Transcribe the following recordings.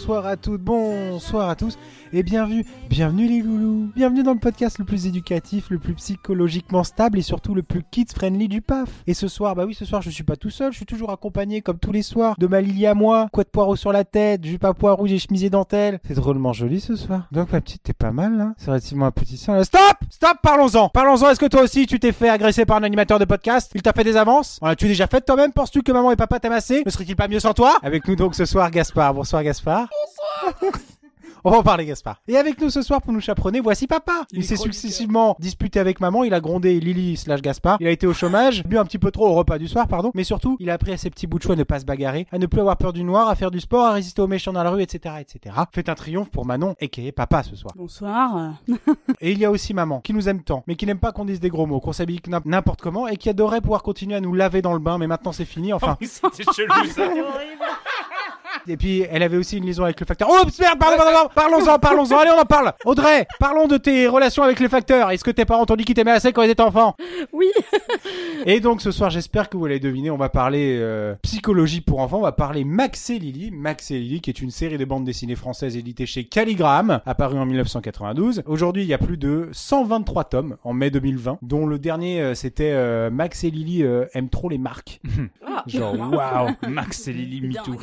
bonsoir à toutes, bonsoir à tous et bienvenue les loulous, bienvenue dans le podcast le plus éducatif, le plus psychologiquement stable et surtout le plus kids-friendly du PAF. Et ce soir, je suis pas tout seul, je suis toujours accompagné comme tous les soirs de ma Lily à moi, couette poireau sur la tête, jupe à pois rouge et chemisier dentelle. C'est drôlement joli ce soir. Donc ma petite, t'es pas mal là, c'est relativement appétissant là. Stop, parlons-en, est-ce que toi aussi tu t'es fait agresser par un animateur de podcast? Il t'a fait des avances? En as-tu déjà fait toi-même? Penses-tu que maman et papa t'aiment assez? Ne serait-il pas mieux sans toi? Avec nous donc ce soir Gaspard. Bonsoir Gaspard. Bonsoir. On va en parler Gaspard. Et avec nous ce soir pour nous chaperonner, voici papa. Il s'est successivement disputé avec maman, il a grondé Lily / Gaspard. Il a été au chômage, bu un petit peu trop au repas du soir, mais surtout, il a appris à ses petits bouts de chou à ne pas se bagarrer, à ne plus avoir peur du noir, à faire du sport, à résister aux méchants dans la rue, etc. Faites un triomphe pour Manon, aka papa ce soir. Bonsoir. Et il y a aussi maman, qui nous aime tant, mais qui n'aime pas qu'on dise des gros mots, qu'on s'habille n'importe comment, et qui adorait pouvoir continuer à nous laver dans le bain, mais maintenant c'est fini, enfin. C'est chelou ça. C'est horrible. Et puis, elle avait aussi une liaison avec le facteur. Oh, merde, pardon, parlons-en, allez, on en parle. Audrey, parlons de tes relations avec le facteur. Est-ce que tes parents t'ont dit qu'ils t'aimaient assez quand ils étaient enfants? Oui. Et donc, ce soir, j'espère que vous l'avez deviné, on va parler psychologie pour enfants, on va parler Max et Lily. Max et Lily, qui est une série de bandes dessinées françaises éditées chez Calligram, apparue en 1992. Aujourd'hui, il y a plus de 123 tomes, en mai 2020, dont le dernier, c'était Max et Lily aiment trop les marques. Genre, waouh. Max et Lily MeToo.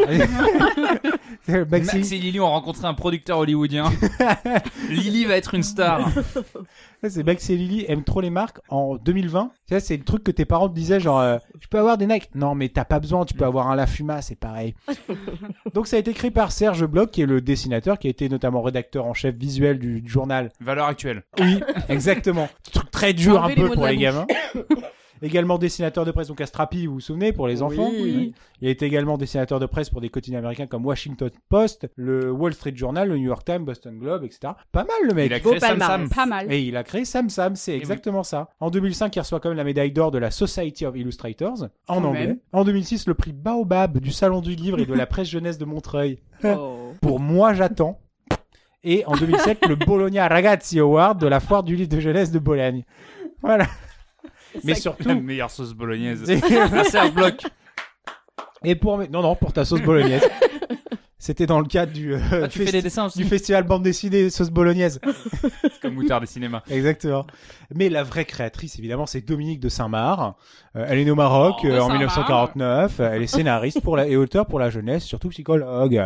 Max et Lily ont rencontré un producteur hollywoodien. Lily va être une star. C'est Max et Lily aiment trop les marques en 2020. Ça, c'est le truc que tes parents te disaient, genre, je peux avoir des Nike? Non, mais t'as pas besoin, tu peux avoir un La Fuma, c'est pareil. Donc, ça a été écrit par Serge Bloch, qui est le dessinateur, qui a été notamment rédacteur en chef visuel du journal. Valeurs actuelles. Oui, exactement. Truc très dur un peu pour les gamins. Également dessinateur de presse, donc à Strapi, vous vous souvenez, pour les enfants. Oui. Il a été également dessinateur de presse pour des quotidiens américains comme Washington Post, le Wall Street Journal, le New York Times, Boston Globe, etc. Pas mal le mec. Il a créé Sam Sam. Pas mal. Et il a créé Sam Sam, c'est exactement ça. En 2005, il reçoit quand même la médaille d'or de la Society of Illustrators, en anglais. Même. En 2006, le prix Baobab du Salon du Livre et de la presse jeunesse de Montreuil. Oh. Pour Moi j'attends. Et en 2007, le Bologna Ragazzi Award de la foire du livre de jeunesse de Bologne. Voilà. Mais surtout la meilleure sauce bolognaise. C'est- Merci à Bloch. Et pour ta sauce bolognaise. C'était dans le cadre du Tu fais des dessins aussi. du festival bande dessinée sauce bolognaise. Comme Moutarde des cinémas. Exactement. Mais la vraie créatrice, évidemment, c'est Dominique de Saint-Marc. Elle est née au Maroc Oh, de en Saint-Marc. 1949. Elle est scénariste et auteure pour la jeunesse, surtout psychologue.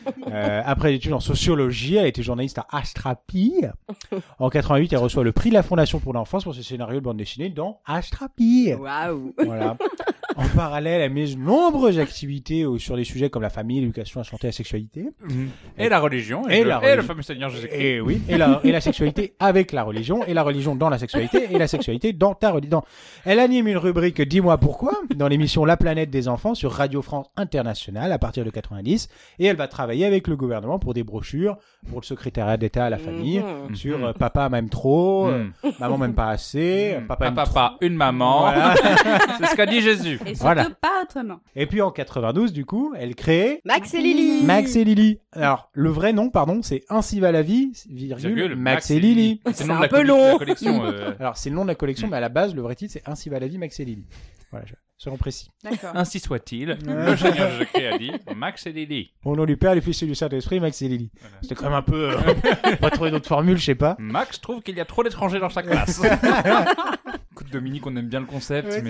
Après l'étude en sociologie, elle a été journaliste à Ashtrapi. En 88, elle reçoit le prix de la Fondation pour l'enfance pour ses scénarios de bande dessinée dans Ashtrapi. Waouh. Voilà. En parallèle, elle met de nombreuses activités sur des sujets comme la famille, l'éducation, la santé, la sexualité. Et la religion. Et le fameux Seigneur Jésus-Christ. Et oui, et la sexualité avec la religion, et la religion dans la sexualité, et la sexualité dans ta religion. Elle anime une rubrique Dis-moi pourquoi dans l'émission La Planète des Enfants sur Radio France Internationale à partir de 90, et elle va travailler avec le gouvernement pour des brochures pour le secrétariat d'État à la famille sur papa m'aime trop, maman m'aime pas assez, papa aime trop. Papa, une maman. Voilà. C'est ce qu'a dit Jésus. Et surtout Voilà. pas autrement. Et puis en 92, du coup, elle crée Max et Lily. Max et Lily. Alors, le vrai nom, pardon, c'est Ainsi va la vie, virgule, Max et Lily. C'est le nom C'est de la un peu la long. collection. Alors, c'est le nom de la collection, mais à la base, le vrai titre, c'est Ainsi va la vie, Max et Lily. Voilà, soyons précis. D'accord. Ainsi soit-il. Le Seigneur Jésus-Christ a dit Max et Lily. Au nom du Père, du Fils et du Saint-Esprit, Max et Lily. C'était quand même un peu... pas trouver d'autres formules, je sais pas. Max trouve qu'il y a trop d'étrangers dans sa classe. Écoute, Dominique, on aime bien le concept, Ouais. mais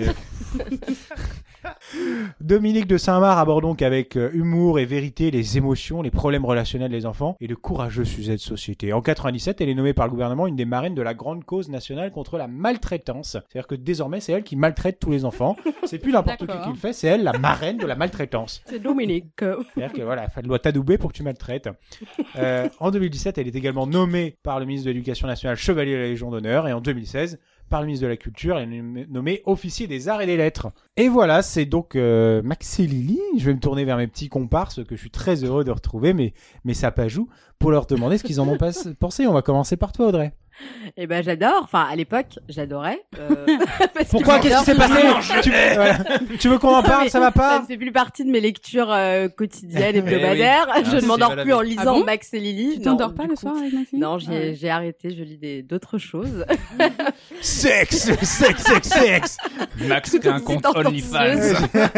Dominique de Saint-Marc aborde donc avec humour et vérité les émotions, les problèmes relationnels des enfants et de courageux sujets de société. En 97, elle est nommée par le gouvernement une des marraines de la grande cause nationale contre la maltraitance. C'est-à-dire que désormais, c'est elle qui maltraite tous les enfants. C'est plus n'importe qui D'accord. le fait, c'est elle la marraine de la maltraitance. C'est Dominique. C'est-à-dire que voilà, elle doit t'adouber pour que tu maltraites. En 2017, elle est également nommée par le ministre de l'Éducation nationale chevalier de la Légion d'honneur et en 2016, par le ministre de la Culture, elle est nommée officier des arts et des lettres. Et voilà, c'est donc Max et Lily. Je vais me tourner vers mes petits comparses que je suis très heureux de retrouver, mais ça pas joue, pour leur demander ce qu'ils en ont pensé. On va commencer par toi, Audrey. Et ben j'adore. Enfin, à l'époque, j'adorais. Pourquoi? Qu'est-ce qui s'est passé? Tu veux qu'on en parle? Ça va Ça pas? ne fait plus partie de mes lectures quotidiennes, hebdomadaires. Je ne m'endors plus en lisant Max et Lily. Tu t'endors pas le soir avec Max et Lily? Non, j'ai arrêté. Je lis d'autres choses. Sexe. Max, c'était un compte OnlyFans.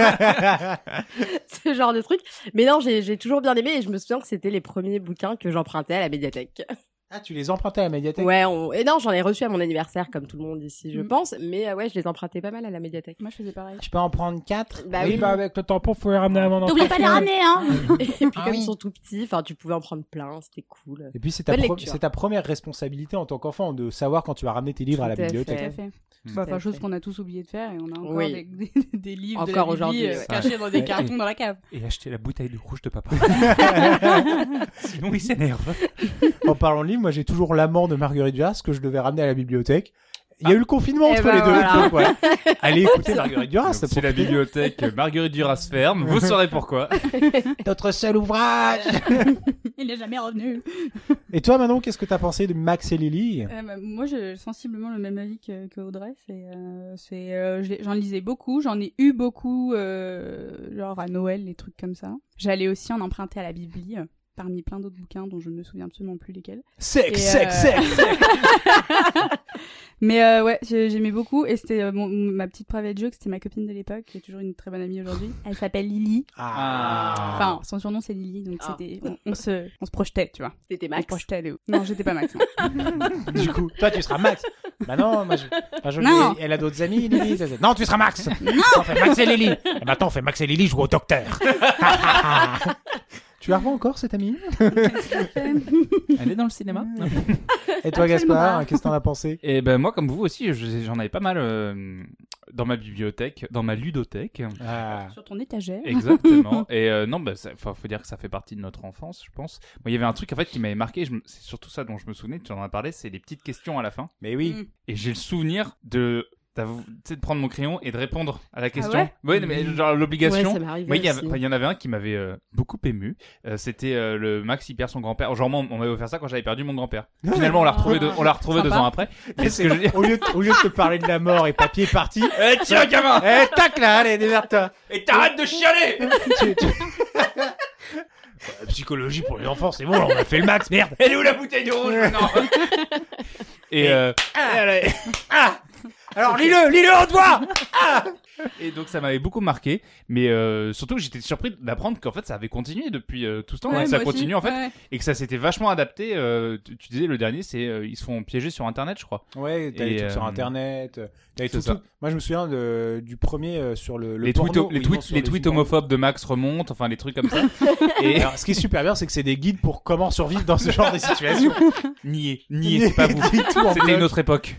Ce genre de truc. Mais non, j'ai toujours bien aimé et je me souviens que c'était les premiers bouquins que j'empruntais à la médiathèque. Ah, tu les empruntais à la médiathèque? Ouais, et non, j'en ai reçu à mon anniversaire comme tout le monde ici, je pense. Mais ouais, je les empruntais pas mal à la médiathèque. Moi, je faisais pareil. Je peux en prendre 4? Bah oui. Bah avec le tampon, faut les ramener à mon enfant. T'oublies pas de les ramener, hein. Et puis comme ils sont tout petits, enfin, tu pouvais en prendre plein, c'était cool. Et puis c'est Bonne lecture. c'est ta première responsabilité en tant qu'enfant de savoir quand tu vas ramener tes livres à la Tout à bibliothèque. Tout à fait. Tout Bah, à enfin, chose fait. qu'on a tous oublié de faire et on a encore Oui. des livres Encore de la aujourd'hui, Bible, ouais. cachés dans des cartons dans la cave. Et acheter la bouteille de rouge de papa. Sinon, il s'énerve. En parlant de livres, moi j'ai toujours L'amant de Marguerite Duras que je devais ramener à la bibliothèque. Il y a eu le confinement Eh entre ben les deux. voilà. Donc, voilà. Allez écouter Marguerite Duras. Donc, si la bibliothèque Marguerite Duras ferme, vous saurez pourquoi. Notre seul ouvrage. Il est jamais revenu. Et toi Manon, qu'est-ce que t'as pensé de Max et Lily? Moi, j'ai sensiblement le même avis que Audrey. J'en lisais beaucoup, j'en ai eu beaucoup, genre à Noël, les trucs comme ça. J'allais aussi en emprunter à la Bibli, parmi plein d'autres bouquins dont je ne me souviens absolument plus lesquels. Sexe. Mais ouais, j'aimais beaucoup et c'était ma petite private joke, c'était ma copine de l'époque, qui est toujours une très bonne amie aujourd'hui. Elle s'appelle Lily. Enfin, son surnom c'est Lily, donc c'était on se projetait, tu vois. C'était On se Max. projetait de ouf. Non, j'étais pas Max. Non. Du coup, toi tu seras Max. Bah non, Non. elle a d'autres amis, Lily. Non, tu seras Max. Non, on fait Max et Lily. Et maintenant on fait Max et Lily jouent au docteur. Tu la revois encore cette amie? Elle est dans le cinéma. Et toi Absolument Gaspard, pas. qu'est-ce que t'en as pensé? Et ben moi, comme vous aussi, j'en avais pas mal dans ma bibliothèque, dans ma ludothèque. Sur ton étagère. Exactement. Et non, bah, faut dire que ça fait partie de notre enfance, je pense. Moi, il y avait un truc en fait qui m'avait marqué. C'est surtout ça dont je me souvenais. Tu en as parlé. C'est les petites questions à la fin. Mais oui. Et j'ai le souvenir de prendre mon crayon et de répondre à la question. ouais Mais genre l'obligation. Ouais, ça m'arrivait Moi, aussi. il y en avait un qui m'avait beaucoup ému. C'était le Max il perd son grand-père. Genre moi, on m'avait offert ça quand j'avais perdu mon grand-père. Finalement, on l'a retrouvé 2 ans après. Et ce que je veux dire, Au lieu de te parler de la mort et papier est parti. tiens gamin, Tac là, allez, démerde-toi. et t'arrêtes de chialer. La psychologie pour les enfants, c'est bon, on a fait le max, merde. Elle est où la bouteille de rouge maintenant? Et Alors lis-le, on te voit. Et donc ça m'avait beaucoup marqué, mais surtout j'étais surpris d'apprendre qu'en fait ça avait continué depuis tout ce temps, Ouais, ça moi aussi. continue en fait, Ouais. et que ça s'était vachement adapté. Tu disais le dernier, c'est ils se font piéger sur internet, je crois. Ouais, t'as Et, les trucs sur internet, t'as les c'est trucs. ça. Moi je me souviens du premier sur le Les porno, tweets, où ils vont sur les tweets films porno. homophobes de Max remontent, enfin les trucs comme ça. Et Alors, ce qui est super bien, c'est que c'est des guides pour comment survivre dans ce genre de situation. nier, c'est pas vous. Tout en C'était bloc. une autre époque.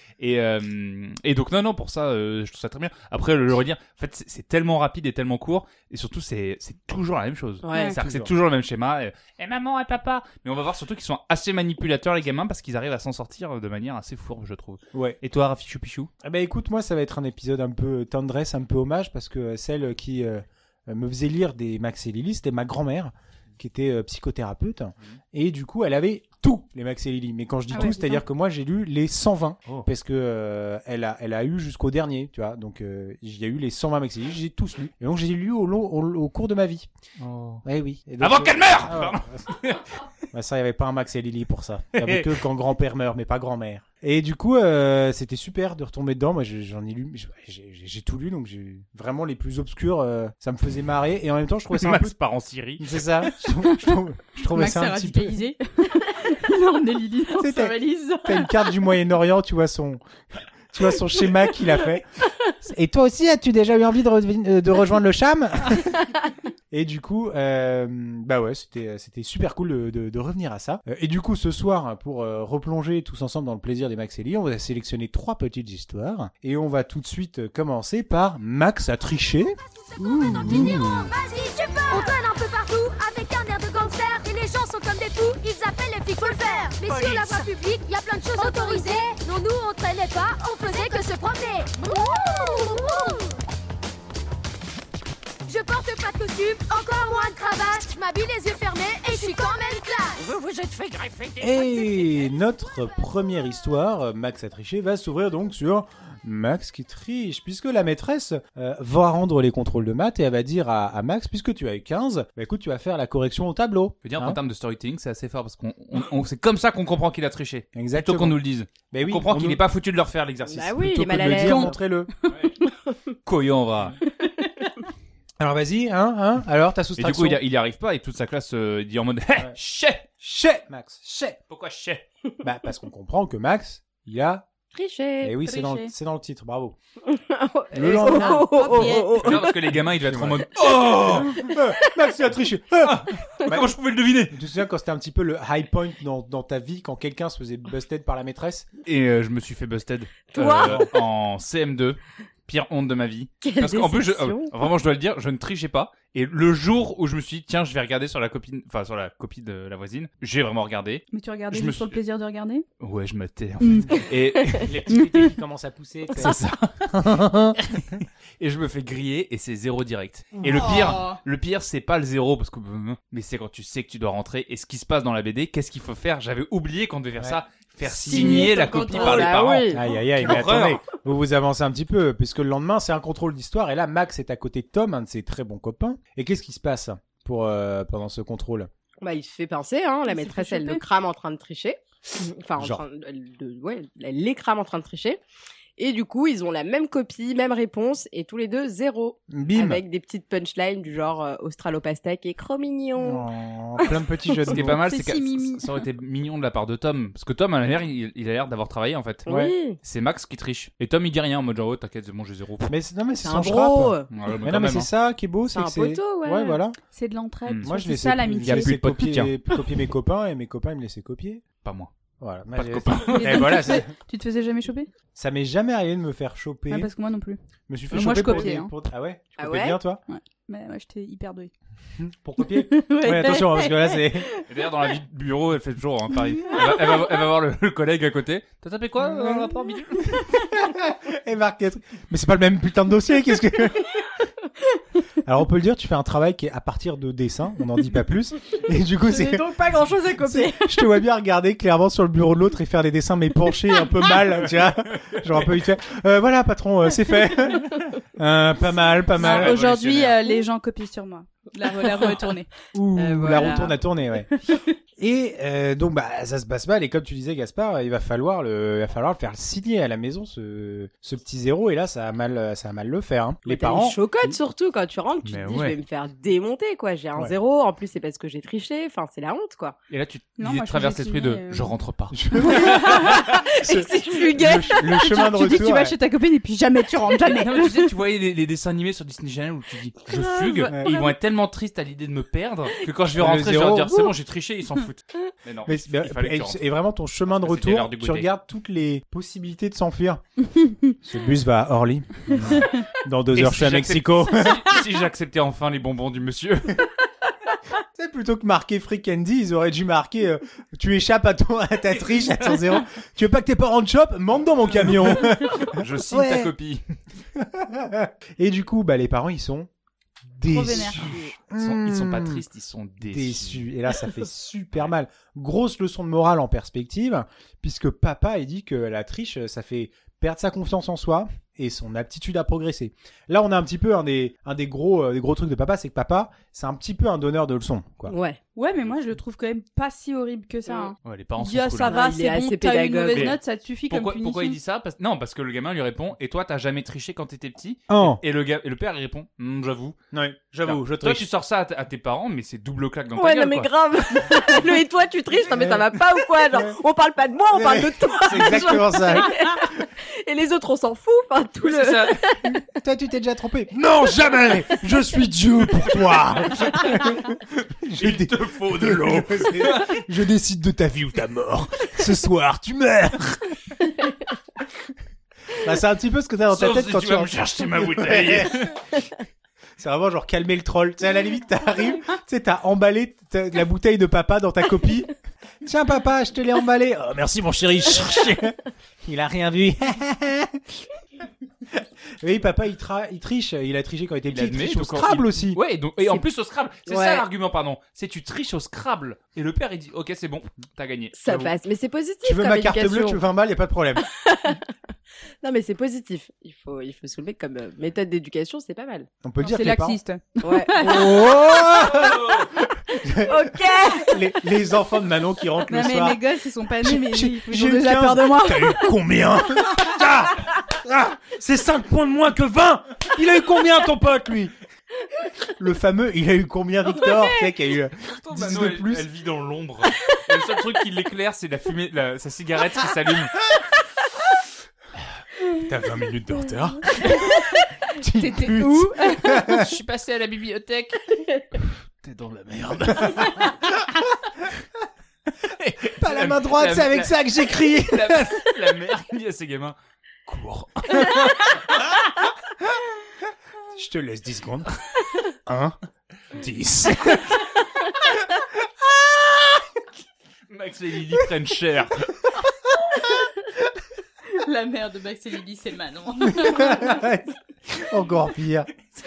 Et donc non pour ça je trouve ça très bien. Après le redire, en fait c'est tellement rapide et tellement court, et surtout c'est toujours la même chose. Ouais. C'est-à-dire que c'est toujours le même schéma. Et maman et papa. Mais on va voir surtout qu'ils sont assez manipulateurs les gamins, parce qu'ils arrivent à s'en sortir de manière assez fourbe, je trouve. Ouais. Et toi, Rafichou Pichou? Eh ben écoute, moi ça va être un épisode un peu tendresse, un peu hommage, parce que celle qui me faisait lire des Max et Lily, c'était ma grand-mère, qui était psychothérapeute, et du coup elle avait tous les Max et Lily. Mais quand je dis Ah tout, ouais, c'est-à-dire que moi j'ai lu les 120, Oh. parce que elle a eu jusqu'au dernier, tu vois. Donc il y a eu les 120 Max et Lily, j'ai tous lu. Et donc j'ai lu au cours de ma vie. Ouais, oui. Et donc, Avant qu'elle meure. ah, ouais. Bah, ça, il n'y avait pas un Max et Lily pour ça. Il n'y avait que quand grand-père meurt, mais pas grand-mère. Et du coup, c'était super de retomber dedans. Moi, j'en ai lu, j'ai tout lu, donc j'ai vraiment les plus obscurs. Ça me faisait marrer, et en même temps, je trouvais ça un peu. Max part en Syrie. C'est ça. Je trouvais Max ça s'est un petit peu. radicalisé. Il a emmené Lily dans C'était- sa valise. T'as une carte du Moyen-Orient, tu vois son schéma qu'il a fait. Et toi aussi, as-tu déjà eu envie de rejoindre le Cham? Et du coup, bah ouais, c'était super cool de revenir à ça. Et du coup, ce soir, pour replonger tous ensemble dans le plaisir des Max et Lily, on va sélectionner 3 petites histoires. Et on va tout de suite commencer par Max a triché. Vas-y, tu peux. On traîne un peu partout avec un air de gangster. Et les gens sont comme des fous, ils appellent les flics, faut le faire. Mais sur la voie publique, y a plein de choses autorisées. Non, nous, on traînait pas, on faisait que se promener. Je porte pas de costume, encore moins de cravate. Je m'habille les yeux fermés et je suis quand même classe. vous êtes fait greffer des Et notre première histoire, Max a triché, va s'ouvrir donc sur Max qui triche, puisque la maîtresse va rendre les contrôles de maths et elle va dire à Max, puisque tu as eu 15, bah écoute, tu vas faire la correction au tableau. Je veux dire, en termes de storytelling, c'est assez fort parce qu'on c'est comme ça qu'on comprend qu'il a triché. Exactement. Plutôt qu'on nous le dise. Bah oui, on comprend qu'il n'est pas foutu de le refaire l'exercice. Bah oui, Plutôt il est que mal à de le l'aise. dire, montrez-le. Coyon, va. Alors vas-y, alors ta Et du soustraction. coup, il y arrive pas et toute sa classe dit en mode Ouais. chais. Max, chais. Pourquoi chais? Bah parce qu'on comprend que Max, il a... Triché. Eh oui, c'est triché. dans le titre, bravo. Le Le lendemain. Non, parce que les gamins, ils devaient être en mode oh Max, il a triché. comment je pouvais le deviner? Tu te souviens quand c'était un petit peu le high point dans ta vie, quand quelqu'un se faisait busted par la maîtresse? Et je me suis fait busted. Toi En CM2. Pire honte de ma vie. Quelle Parce qu'en plus, déception. vraiment, je dois le dire, je ne trichais pas. Et le jour où je me suis dit, tiens, je vais regarder sur la copie de la voisine, j'ai vraiment regardé. Mais tu regardais Je me juste pour le suis- plaisir de regarder? Ouais, je m'attais, en fait. Et Les petits tétés qui commencent à pousser. tu sais. c'est ça. Et je me fais griller et c'est 0 direct. Et le pire, c'est pas le 0 parce que, mais c'est quand tu sais que tu dois rentrer et ce qui se passe dans la BD, qu'est-ce qu'il faut faire? J'avais oublié qu'on devait faire Ouais. ça. Faire Signer signer ton la copie contrôle. par les Ah parents. oui. Aïe, aïe, aïe, Quelle mais horreur. attendez, vous vous avancez un petit peu, puisque le lendemain, c'est un contrôle d'histoire, et là, Max est à côté de Tom, un de ses très bons copains. Et qu'est-ce qui se passe pendant ce contrôle? Bah, il se fait pincer, hein. La Il s'est maîtresse, fait elle le choper. crame en train de tricher. Enfin, Genre. elle les crame en train de tricher. Et du coup, ils ont la même copie, même réponse, et tous les deux 0. Bim. Avec des petites punchlines du genre Australopastèque et Cro-Mignon. Oh, plein de petits jeux de Ce qui est mots. pas mal, C'est c'est si que mimi. ça aurait été mignon de la part de Tom. Parce que Tom, à l'air, il a l'air d'avoir travaillé, en fait. Ouais. Oui. C'est Max qui triche. Et Tom, il dit rien en mode genre, oh, t'inquiète, c'est bon, j'ai 0. Mais c'est C'est son un schrap. gros. Ouais, Mais quand non, mais même, c'est hein. ça qui est beau, c'est C'est que un c'est... poteau, ouais. Ouais, voilà. C'est de l'entraide. Moi, je c'est laissais ça l'amitié. il a plus de copier mes copains, et mes copains, ils me laissaient copier. Pas moi. Voilà. Pas de copains. Et voilà, Tu te faisais jamais choper? ça m'est jamais arrivé de me faire choper. Ouais, parce que moi non plus. Je me suis fait Moi, choper je copiais, hein. Ah ouais? Tu Ah copiais ouais bien, toi? Mais ouais, j'étais hyper douée. Pour copier? Ouais, attention, parce que là, c'est... Et d'ailleurs, dans la vie de bureau, elle fait toujours, hein, pareil. Elle va voir le collègue à côté. T'as tapé quoi dans le rapport bidule? Et marque des trucs. Mais c'est pas le même putain de dossier, qu'est-ce que... Alors on peut le dire, tu fais un travail qui est à partir de dessins, on n'en dit pas plus. Et du coup, c'est... donc pas grand chose à copier. Je te vois bien regarder clairement sur le bureau de l'autre et faire des dessins mais penchés un peu mal, tu vois. Genre un peu vite fait. Voilà patron, c'est fait. Pas mal, pas mal. Ouais, Aujourd'hui, révolutionnaire. les gens copient sur moi. La retournée. Ouh, voilà. la retourne à tourner, ouais. Et donc bah ça se passe mal et comme tu disais Gaspard, il va falloir le faire signer à la maison ce petit 0 et là ça a mal le faire. Hein. Les parents. T'as une chocotte surtout quand tu rentres, tu Mais te dis ouais. je vais me faire démonter quoi. J'ai un Ouais. 0, en plus c'est parce que j'ai triché. Enfin c'est la honte quoi. Et là, tu Non, il moi, je traverses faisais l'esprit de signer, je rentre pas. Et c'est fuguet. Le chemin de Tu dis que retour. tu vas ouais. chez ta copine et puis jamais tu rentres, jamais. Non, mais tu sais, tu voyais les dessins animés sur Disney Channel où tu dis je fugue, Ouais. et ils vont être tellement tristes à l'idée de me perdre que quand je vais Le rentrer, je vais leur zéro. dire c'est bon, j'ai triché, ils s'en foutent. Mais non, Mais il fallait que tu rentres. et vraiment ton chemin de Ça, c'était l'heure retour, du tu goûter. regardes toutes les possibilités de s'enfuir. Ce bus va à Orly. Dans 2 Et heures, je suis à Mexico. Si j'acceptais enfin les bonbons du monsieur. C'est plutôt que marquer Free Candy, ils auraient dû marquer tu échappes à ta triche, à ton 0. Tu veux pas que tes parents te chopent? Monte dans mon camion. Je signe Ouais. ta copie. Et du coup, bah les parents ils sont vénère. déçus. Ils sont pas tristes, ils sont déçus. Déçus. Et là, ça fait super mal. Grosse leçon de morale en perspective, puisque papa, il dit que la triche, ça fait perdre sa confiance en soi et son aptitude à progresser. Là, on a un petit peu un des gros trucs de papa, c'est que papa, c'est un petit peu un donneur de leçons, quoi. Ouais. Ouais, mais moi je le trouve quand même pas si horrible que ça. Hein. Ouais, les parents Il sont dit ah cool, ça hein. va, Il est c'est bon, assez t'as eu une pédagogue. mauvaise Mais note, ça te suffit comme punition. Pourquoi il dit ça? Non, parce que le gamin lui répond et toi t'as jamais triché quand t'étais petit? Oh. Et le père il répond j'avoue. Oui, j'avoue, je Toi triche. tu sors ça à tes parents mais c'est double claque dans ta Ouais, gueule non, mais quoi. grave. Le et toi, tu triches. Non, mais ça va pas ou quoi? Genre, on parle pas de moi, on parle de toi. C'est exactement ça. Et les autres, on s'en fout. Enfin, tout Oui, le. c'est ça. Toi, tu t'es déjà trompé. Non, jamais. Je suis Dieu pour toi. Il te faut de l'eau. Je décide de ta vie ou ta mort. Ce soir, tu meurs. Bah, c'est un petit peu ce que t'as dans ta Sauf tête si quand tu tu vas me rentres. chercher ma bouteille. C'est vraiment genre calmer le troll. Tu sais, à la limite, t'arrives, tu sais, t'as emballé la bouteille de papa dans ta copie. Tiens, papa, je te l'ai emballé. Oh, merci, mon chéri. Il a rien vu. Oui, papa, il triche. Il a triché quand il était petit. Il triche au donc Scrabble aussi. Ouais, donc, et en plus au Scrabble. C'est Ouais. ça l'argument, pardon. C'est tu triches au Scrabble. Et le père, il dit, ok, c'est bon, t'as gagné. Ça Bravo. passe, mais c'est positif. Tu veux comme ma carte éducation. bleue, tu veux 20 balles, y a pas de problème. Non, mais c'est positif. Il faut soulever que comme méthode d'éducation, c'est pas mal. On peut le dire C'est que les parents... laxiste. Ouais. Oh Ok. les enfants de Manon qui rentrent Non le mais soir. mes gosses ils sont pas nés mais J'ai ils ont eu déjà 15. peur de moi. T'as eu combien? C'est 5 points de moins que 20. Il a eu combien ton pote, lui? Le fameux, il a eu combien, Victor? Tu sais, qui a eu 10 Manon, de elle- plus. Elle vit dans l'ombre. Et le seul truc qui l'éclaire, c'est la fumée, sa cigarette qui s'allume. T'as 20 minutes de retard. T'étais où? Je suis passé à la bibliothèque. T'es dans la merde. Pas la main droite, c'est avec ça que j'écris. La mère qui dit à ses gamins, cours. Je te laisse 10 secondes. 1, 10. Max et Lily prennent cher. La mère de Max et Lily c'est Manon. Encore pire.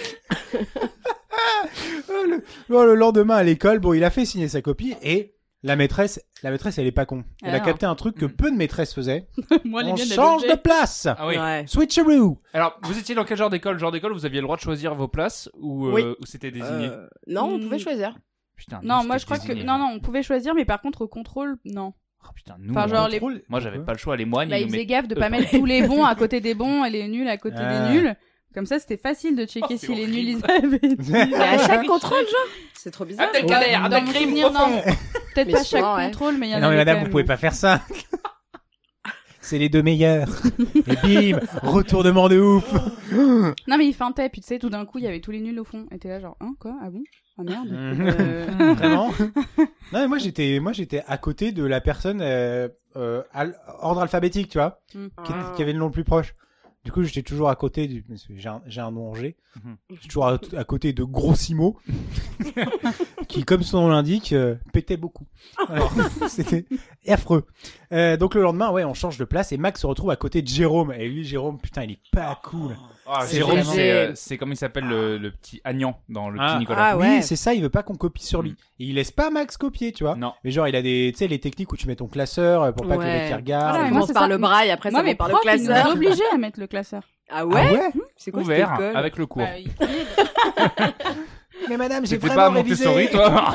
Le lendemain à l'école, bon, il a fait signer sa copie et la maîtresse, elle est pas con. Elle a Alors. capté un truc que peu de maîtresses faisaient. Moi les On miennes change de place. Ah oui. Ouais. Switcheroo. Alors, vous étiez dans quel genre d'école? Genre d'école où vous aviez le droit de choisir vos places ou Oui. où c'était désigné? Non, on pouvait choisir. Putain, nous, Non, c'était moi je crois que désigné. non on pouvait choisir mais par contre au contrôle non. Oh, putain, nous, Enfin, genre, les- moi j'avais pas le choix. Les moines, Bah ils ils nous faisaient mettaient... gaffe de pas mettre tous les bons à côté des bons et les nuls à côté Ah. des nuls. Comme ça c'était facile de checker Oh, si c'est les horrible. nuls ils avaient dit. Mais à chaque contrôle, genre. C'est trop bizarre. Abdelkader, Dans mon Abdelkrim, souvenir, au fond. non. Peut-être Mais pas chaque souvent, ouais. contrôle mais il y en Non mais avait madame, quand vous même. pouvez pas faire ça. C'est les deux meilleurs. Et bim, retournement de ouf. Non mais il feintait puis tu sais tout d'un coup il y avait tous les nuls au fond et t'es là genre hein quoi ah bon ah merde. Vraiment. Non mais moi j'étais à côté de la personne ordre alphabétique, tu vois, qui avait le nom le plus proche. Du coup, j'étais toujours à côté du... parce que j'ai un nom Angers. J'étais toujours à côté de Grossimo, qui, comme son nom l'indique, pétait beaucoup. Alors, c'était affreux. Donc le lendemain, ouais, on change de place et Max se retrouve à côté de Jérôme. Et lui, Jérôme, putain, il est pas cool. Ah, C'est Jérôme, vraiment- c'est comment il s'appelle le petit Agnan dans le Ah. petit Nicolas. Ah ouais. Oui, c'est ça, il veut pas qu'on copie sur lui. Et il laisse pas Max copier, tu vois. Non. Mais genre, il a des, tu sais, les techniques où tu mets ton classeur pour pas que le Ouais. mec il regarde. Voilà, Ça mais moi, commence c'est par ça. le braille, après Moi ça mes va par le profs ils nous classeur. ont obligés à mettre le classeur. Ah ouais, Ah ouais C'est quoi Ouvert cette école avec le cours. Bah, ils criaient. Mais madame, j'ai C'était vraiment pas révisé. Montessori, toi.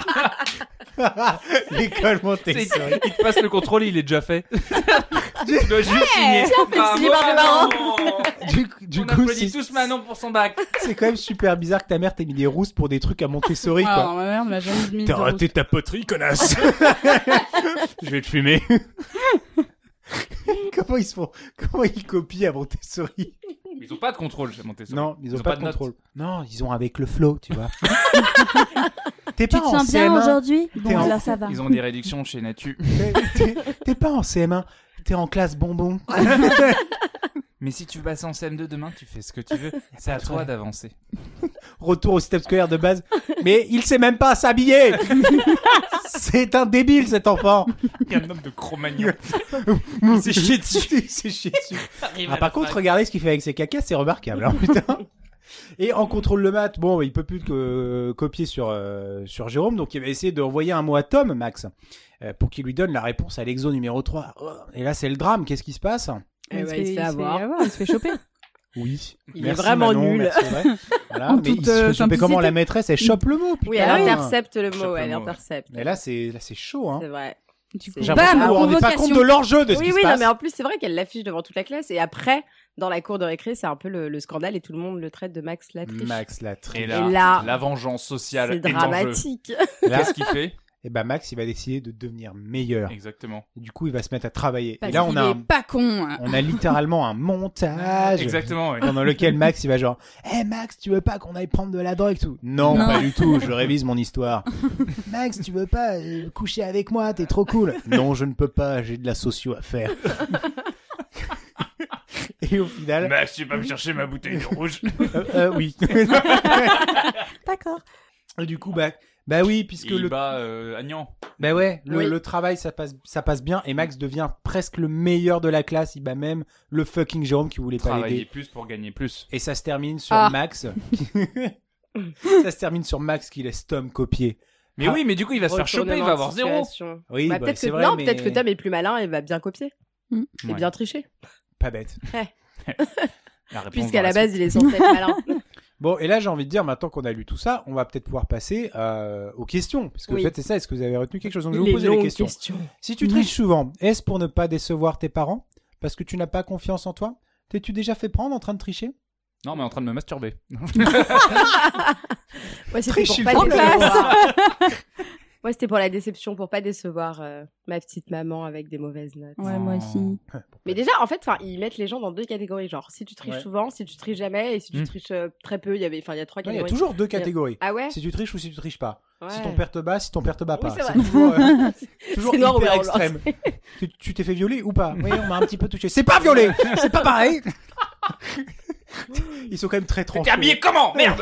L'école Montessori. Il te passe le contrôle, il est déjà fait. Tu dois juste signer. signé par les parents. Du On coup, applaudit tous Manon pour son bac. c'est quand même super bizarre que ta mère t'ait mis des roustes pour des trucs à Montessori, Ah, quoi. non, ma mère m'a jamais mis de T'as raté ta poterie, connasse. Je vais te fumer. Comment ils copient à Montessori? Ils ont pas de contrôle chez Montessori. Non, ils ont pas de notes. contrôle. Non, ils ont avec le flow, tu vois. T'es Tu pas te en sens bien CM1. aujourd'hui T'es Bon, en- alors ça va. Ils ont des réductions chez Natu. T'es pas en CM1. T'es en classe bonbon. Mais si tu veux passer en CM2 demain, tu fais ce que tu veux. C'est à toi d'avancer. Retour au step scolaire de base. Mais il sait même pas s'habiller. C'est un débile, cet enfant. Il y a un homme de Cro-Magnon. Il s'est chié dessus. Il s'est chié dessus. Ah, par contre, regardez ce qu'il fait avec ses cacas, c'est remarquable. Hein, putain. Et en contrôle de maths, bon, il peut plus copier sur Jérôme, donc il va essayer d'envoyer un mot à Tom, Max, pour qu'il lui donne la réponse à l'exo numéro 3. Et là, c'est le drame. Qu'est-ce qui se passe? Eh ouais, il se fait avoir. Il se fait choper. Oui. Il est vraiment nul. Merci, ouais. Voilà, En mais il toute, se fait choper simplicité. comment la maîtresse, elle chope le mot. Oui, putain. elle intercepte le Chope mot, le elle mot, intercepte. Et là, c'est chaud, hein. C'est vrai. Du coup, C'est- J'ai l'impression que bam, vous vous rendez pas compte provocation. de l'enjeu de ce Oui, qui oui, se non, passe. mais en plus, c'est vrai qu'elle l'affiche devant toute la classe et après, dans la cour de récré, c'est un peu le scandale et tout le monde le traite de Max la triche. Max la Et triche. là, Et là, la vengeance sociale C'est est en jeu. dramatique. Là, Qu'est-ce qu'il fait? et ben Max, il va décider de devenir meilleur. Exactement. Du coup, il va se mettre à travailler. Parce Et là, qu'il on a, est pas con. on a littéralement un montage. Exactement, oui. Pendant lequel Max, il va genre, Max, tu veux pas qu'on aille prendre de la drogue et tout? Non, Non. pas du tout, je révise mon histoire. Max, tu veux pas coucher avec moi? T'es trop cool. Non, je ne peux pas, j'ai de la socio à faire. Et au final, Max, tu vas pas me chercher ma bouteille de rouge. oui. D'accord. Et du coup, bah oui, puisque Il le bat Agnan. bah ouais, Oui. le travail ça passe bien et Max devient presque le meilleur de la classe, il bat même le fucking Jérôme qui voulait pas Travailler l'aider. plus pour gagner plus. Et ça se termine sur Ah. Max. Ça se termine sur Max qui laisse Tom copier. Mais oui, mais du coup, il va se faire choper, il va avoir 0. Oui, Bah, bah, peut-être c'est que vrai, non, mais peut-être que Tom est plus malin et va bien copier et Ouais. bien tricher, pas bête. La réponse puisqu'à dans la suite. base il est censé être malin. Bon, et là j'ai envie de dire, maintenant qu'on a lu tout ça, on va peut-être pouvoir passer aux questions. Parce que Oui. en fait, c'est ça, est-ce que vous avez retenu quelque chose? Donc je vais Les vous poser les longues questions. Si tu Mhm. triches souvent, est-ce pour ne pas décevoir tes parents? Parce que tu n'as pas confiance en toi? T'es-tu déjà fait prendre en train de tricher? Non, mais en train de me masturber. Ouais, c'était Triche, pour il pas faut décevoir. Ouais, c'était pour la déception, pour pas décevoir ma petite maman avec des mauvaises notes. Ouais, moi aussi. Mais déjà, en fait, ils mettent les gens dans 2 catégories. Genre, si tu triches Ouais. souvent, si tu triches jamais, et si tu Mm. triches très peu, il y a 3 Non, il y a catégories. toujours 2 catégories. Ah ouais, Si tu triches ou si tu triches pas. ouais. Si ton père te bat, si ton père te bat Oui, pas. c'est vrai. toujours, toujours C'est noir ou hyper blanc, extrême. Tu t'es fait violer ou pas? Oui, on m'a un petit peu touché. C'est pas violé. C'est pas pareil. Ils sont quand même très tranchés. T'es habillé comment? Merde!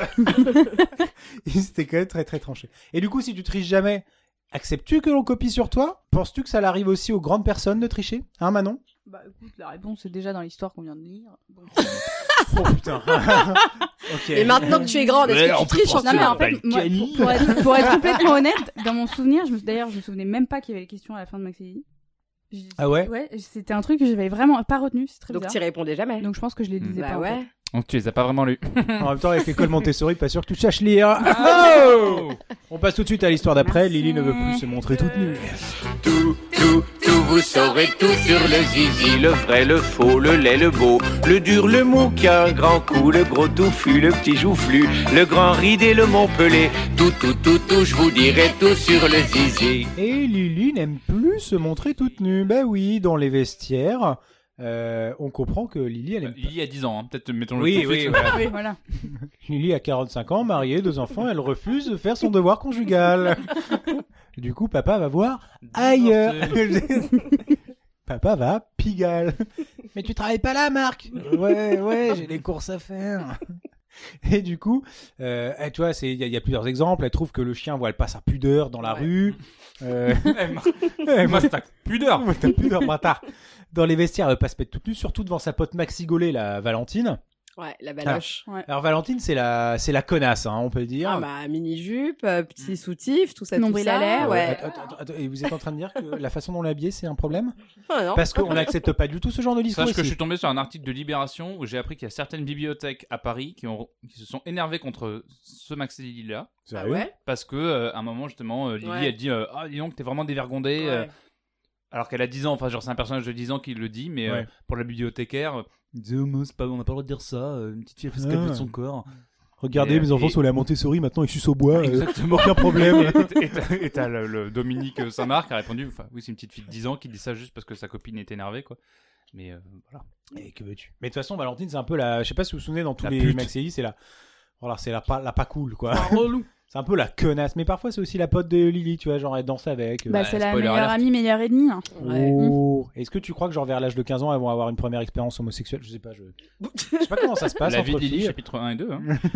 C'était quand même très très tranché. Et du coup, si tu triches jamais, acceptes-tu que l'on copie sur toi? Penses-tu que ça l'arrive aussi aux grandes personnes de tricher? Hein, Manon? Bah écoute, la réponse est déjà dans l'histoire qu'on vient de lire. Donc... Oh putain. Ok. Et maintenant que tu es grande, est-ce Ouais, que on tu peut triches penser Non mais à en fait, moi, Balkany. pour être complètement honnête, dans mon souvenir, d'ailleurs je me souvenais même pas qu'il y avait les questions à la fin de Max et Lily. Ah ouais? Ouais, c'était un truc que j'avais vraiment pas retenu, c'est très Donc tu bizarre. répondais jamais. Donc je pense que je les lisais Bah pas. en ouais. fait. Donc tu les as pas vraiment lus. En même temps, avec l'école Montessori, pas sûr que tu saches lire. Oh! On passe tout de suite à l'histoire d'après. Merci. Lily ne veut plus se montrer toute nue. Tout, vous saurez tout sur le zizi, le vrai, le faux, le laid, le beau, le dur, le mou qui a un grand cou, le gros touffu, le petit joufflu, le grand ridé, le montpelé, tout, je vous dirai tout sur le zizi. Et Lily n'aime plus se montrer toute nue. Bah oui, dans les vestiaires, on comprend que Lily, elle aime Lily a 10 ans, hein. Peut-être mettons-le Oui, tout de suite. voilà. Oui, voilà. Lily a 45 ans, mariée, 2 enfants, elle refuse de faire son devoir conjugal. Du coup, papa va voir ailleurs. Papa va à Pigalle. Mais tu travailles pas là, Marc? Ouais, j'ai des courses à faire. Et du coup, tu vois, il y a plusieurs exemples. Elle trouve que le chien voile pas sa pudeur dans la Ouais. rue. Moi, c'est ta pudeur. T'as pudeur, bâtard. Dans les vestiaires, elle veut pas se mettre toute nue, surtout devant sa pote Maxi Gollet, la Valentine. Ouais, la baloche. Alors Valentine, c'est la connasse, hein, on peut le dire. Ah bah mini-jupe, petit soutif, tout ça, Nombril tout ça. à l'air, ouais. Attends, et vous êtes en train de dire que la façon dont on est habillé, c'est un problème? Ah, non. Parce qu'on n'accepte pas du tout ce genre de discours Sache que je ici. suis tombé sur un article de Libération où j'ai appris qu'il y a certaines bibliothèques à Paris qui se sont énervées contre ce Maxi Lily là Ah Sérieux? ouais. parce que à un moment justement Lily Ouais. elle dit ah dis donc t'es vraiment dévergondé Ouais. alors qu'elle a 10 ans, enfin genre c'est un personnage de 10 ans qui le dit, mais Ouais. pour la bibliothécaire il disait oh, mais on n'a pas le droit de dire ça, une petite fille elle fait ce qu'elle veut de son corps. Regardez, Et- mes enfants et- sont allés à Montessori, maintenant ils sucent au bois. Exactement. Aucun problème. Et t'as le Dominique Saint-Marc qui a répondu, enfin oui c'est une petite fille de 10 ans qui dit ça juste parce que sa copine est énervée quoi. Mais voilà. Et que veux-tu? Mais de toute façon, Valentine, c'est un peu la. Je sais pas si vous vous souvenez, dans tous La les pute. Maxi, c'est la. Voilà, c'est la pas cool, quoi. relou. C'est un peu la connasse. Mais parfois, c'est aussi la pote de Lily, tu vois, genre elle danse avec. Bah, Ouais, c'est la spoiler meilleure alert. amie, meilleure ennemie. Hein. Ouais. Oh. Est-ce que tu crois que, genre, vers l'âge de 15 ans, elles vont avoir une première expérience homosexuelle? Je sais pas, je sais pas comment ça se passe La vie entre de Lily filles. chapitre 1 et 2 hein.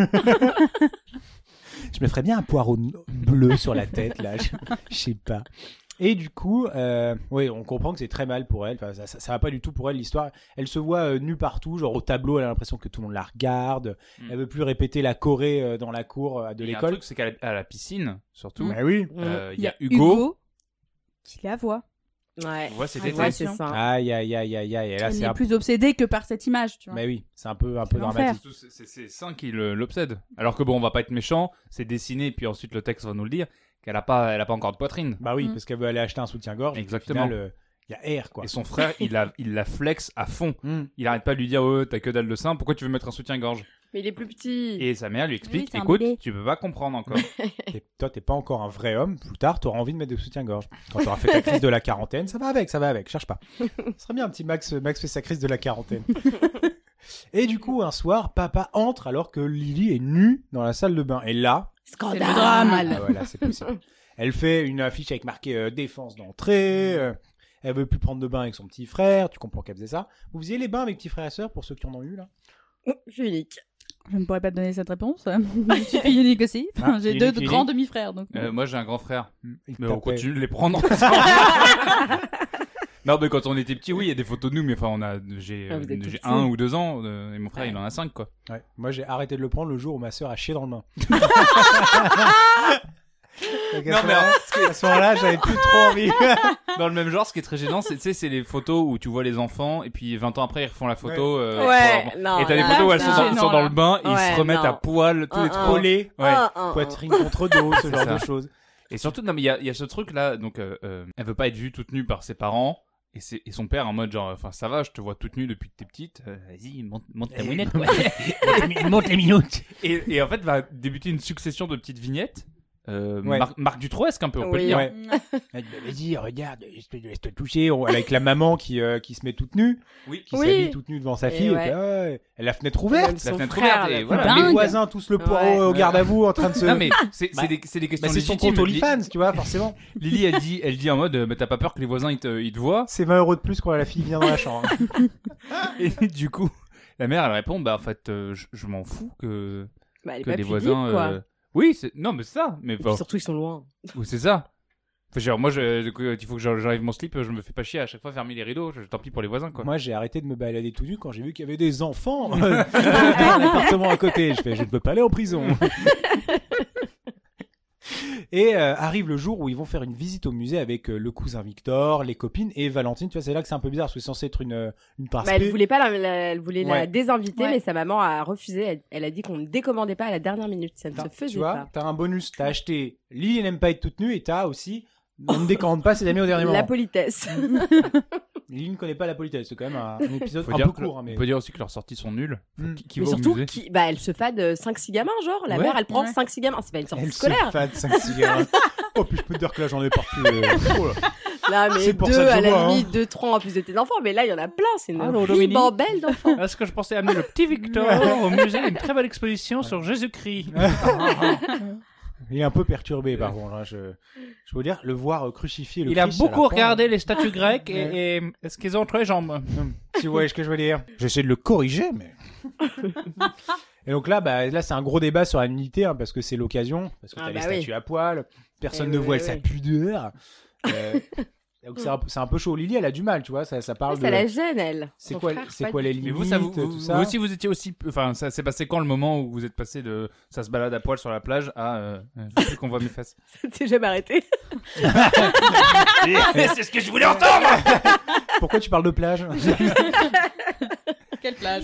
Je me ferais bien un poireau bleu sur la tête, là. Je sais pas. Et du coup, oui, on comprend que c'est très mal pour elle. Enfin, ça va pas du tout pour elle, l'histoire. Elle se voit nue partout, genre au tableau, elle a l'impression que tout le monde la regarde. Elle veut plus répéter la choré dans la cour de Et un l'école. truc, c'est qu'à la piscine, surtout, Bah oui. il y a Hugo. qui la voit. Ouais. Ouais, c'était Ouais, c'est ça. Aïe, aïe, aïe, aïe, aïe. Et là, Elle c'est n'est un... plus obsédée que par cette image, tu vois. Mais oui, c'est un peu C'est l'enfer. dramatique. C'est ça qui l'obsède. Alors que bon, on va pas être méchant, c'est dessiné, puis ensuite le texte va nous le dire, qu'elle a pas encore de poitrine. Bah oui, Mm. parce qu'elle veut aller acheter un soutien-gorge. Exactement. Au final, il y a air, quoi. Et son frère, il la flex à fond. Mm. Il arrête pas de lui dire, oh, t'as que dalle de sein, pourquoi tu veux mettre un soutien-gorge? Mais il est plus petit. Et sa mère lui explique, Oui, c'est un écoute, bébé. tu peux pas comprendre encore. Toi, t'es pas encore un vrai homme. Plus tard, t'auras envie de mettre des soutiens-gorge. Quand t'auras fait ta crise de la quarantaine, ça va avec. Cherche pas. Ce serait bien un petit Max fait sa crise de la quarantaine. Et du coup, un soir, papa entre alors que Lily est nue dans la salle de bain. Et là, Scandale. C'est le drame. ah voilà, c'est possible. Elle fait une affiche avec marqué défense d'entrée. Elle veut plus prendre de bain avec son petit frère. Tu comprends qu'elle faisait ça. Vous faisiez les bains avec petits frères et sœurs pour ceux qui en ont eu là? Unique. Je ne pourrais pas te donner cette réponse. Je suis fille unique aussi. Enfin, j'ai deux grands demi-frères. Donc... Moi, j'ai un grand frère. Il Mais on tapait. continue de les prendre. Non, mais quand on était petits, oui, il y a des photos de nous, mais enfin, j'ai Ah, vous êtes j'ai tout 1 petits. ou 2 ans, et mon frère, Ouais. il en a 5, quoi. Ouais. Moi, j'ai arrêté de le prendre le jour où ma sœur a chié dans le bain. Donc, Non, mais à ce moment-là, j'avais plus trop envie. Dans le même genre, ce qui est très gênant, c'est, tu sais, c'est les photos où tu vois les enfants, et puis 20 ans après, ils refont la photo, Ouais, non, et t'as des là, photos où elles c'est sont, gênant, sont dans là. le bain, et ils Ouais, se remettent non. à poil, tous les trois. Collé, Ouais. poitrine contre dos, ce genre ça. de choses. Et surtout, non, mais il y a ce truc là, donc elle veut pas être vue toute nue par ses parents, et son père en mode genre, enfin ça va, je te vois toute nue depuis que t'es petite, vas-y, monte ta mouinette, quoi. Monte les minutes. Et en fait, va débuter une succession de petites vignettes, Ouais. Marc Dutroux-esque un peu, on peut le Oui. dire. Ouais. Elle dit, bah, vas-y, regarde, laisse-toi toucher. Avec la maman qui se met toute nue, Oui. qui Oui. s'habille toute nue devant sa Et fille. ouais. Et puis, ouais, elle a la fenêtre Même ouverte. La son fenêtre frère, ouverte, et là, voilà. dingue. Les voisins, tous le poireau Ouais. au garde à vous en train de se. Non mais c'est Bah, des questions c'est son légitimes. compte OnlyFans, tu vois, forcément. Lily elle dit en mode bah, t'as pas peur que les voisins ils te voient. C'est 20 € de plus quand la fille vient dans la chambre. Et du coup la mère elle répond bah en fait je m'en fous que Bah, elle est que pas les pudique, voisins quoi. oui non mais c'est ça mais Et puis enfin, surtout, ils sont loin. c'est ça. Enfin, genre, moi il faut que j'arrive mon slip, je me fais pas chier à chaque fois fermer les rideaux, tant pis pour les voisins quoi. Moi, j'ai arrêté de me balader tout nu quand j'ai vu qu'il y avait des enfants dans l'appartement à côté. Je ne peux pas aller en prison. Et arrive le jour où ils vont faire une visite au musée avec le cousin Victor, les copines et Valentine. Tu vois, c'est là que c'est un peu bizarre parce que c'est censé être une part Bah, elle spé. voulait pas elle voulait la Ouais. désinviter, Ouais. mais sa maman a refusé. Elle a dit qu'on ne décommandait pas à la dernière minute. Ça ne se faisait Tu vois, pas. t'as un bonus. T'as acheté Lily n'aime pas être toute nue et t'as aussi on ne décommande pas ses amis au dernier La moment. politesse. Lily ne connaît pas la politesse. C'est quand même un épisode Faut un dire peu court. Hein, mais... on peut dire aussi que leurs sorties sont nulles. Mm. Qui Mais va au surtout, musée bah, elle se fade 5-6 gamins, genre. La Ouais. mère, elle prend Ouais. 5-6 gamins. C'est pas une sortie Elle se scolaire. fade 5-6 gamins. Oh, puis je peux te dire que là, j'en ai partout. Oh là. Là, mais C'est pour 2 ça que à je la vois, hein. limite, 2-3 en plus de tes enfants. Mais là, il y en a plein. C'est une Allô, Dominique. ribambelle d'enfants. Est-ce que je pensais amener le petit Victor au musée, une très belle exposition sur Jésus-Christ. Il est un peu perturbé, par contre. Hein. Je veux dire, le voir crucifié. Le Il a Christ, ça beaucoup l'a pas- regardé les statues grecques et est-ce qu'ils ont entre les jambes. Tu vois ce que je veux dire. J'essaie de le corriger, mais. Et donc là, là, c'est un gros débat sur la nudité, hein, parce que c'est l'occasion, parce que Ah, t'as les bah oui. statues à poil, personne Eh ne oui, voit oui, sa oui. pudeur. Donc c'est un peu chaud. Lily, elle a du mal, tu vois. Ça parle Ça de. la gêne, elle. C'est Son quoi, frère, c'est pas quoi du les tout. Mais limites, vous, ça, tout vous ça. aussi, vous étiez aussi. Enfin, ça s'est passé quand le moment où vous êtes passé de ça se balade à poil sur la plage à je veux plus qu'on voit mes fesses. Ça t'est jamais arrêté. C'est ce que je voulais entendre. Pourquoi tu parles de plage? Quelle plage.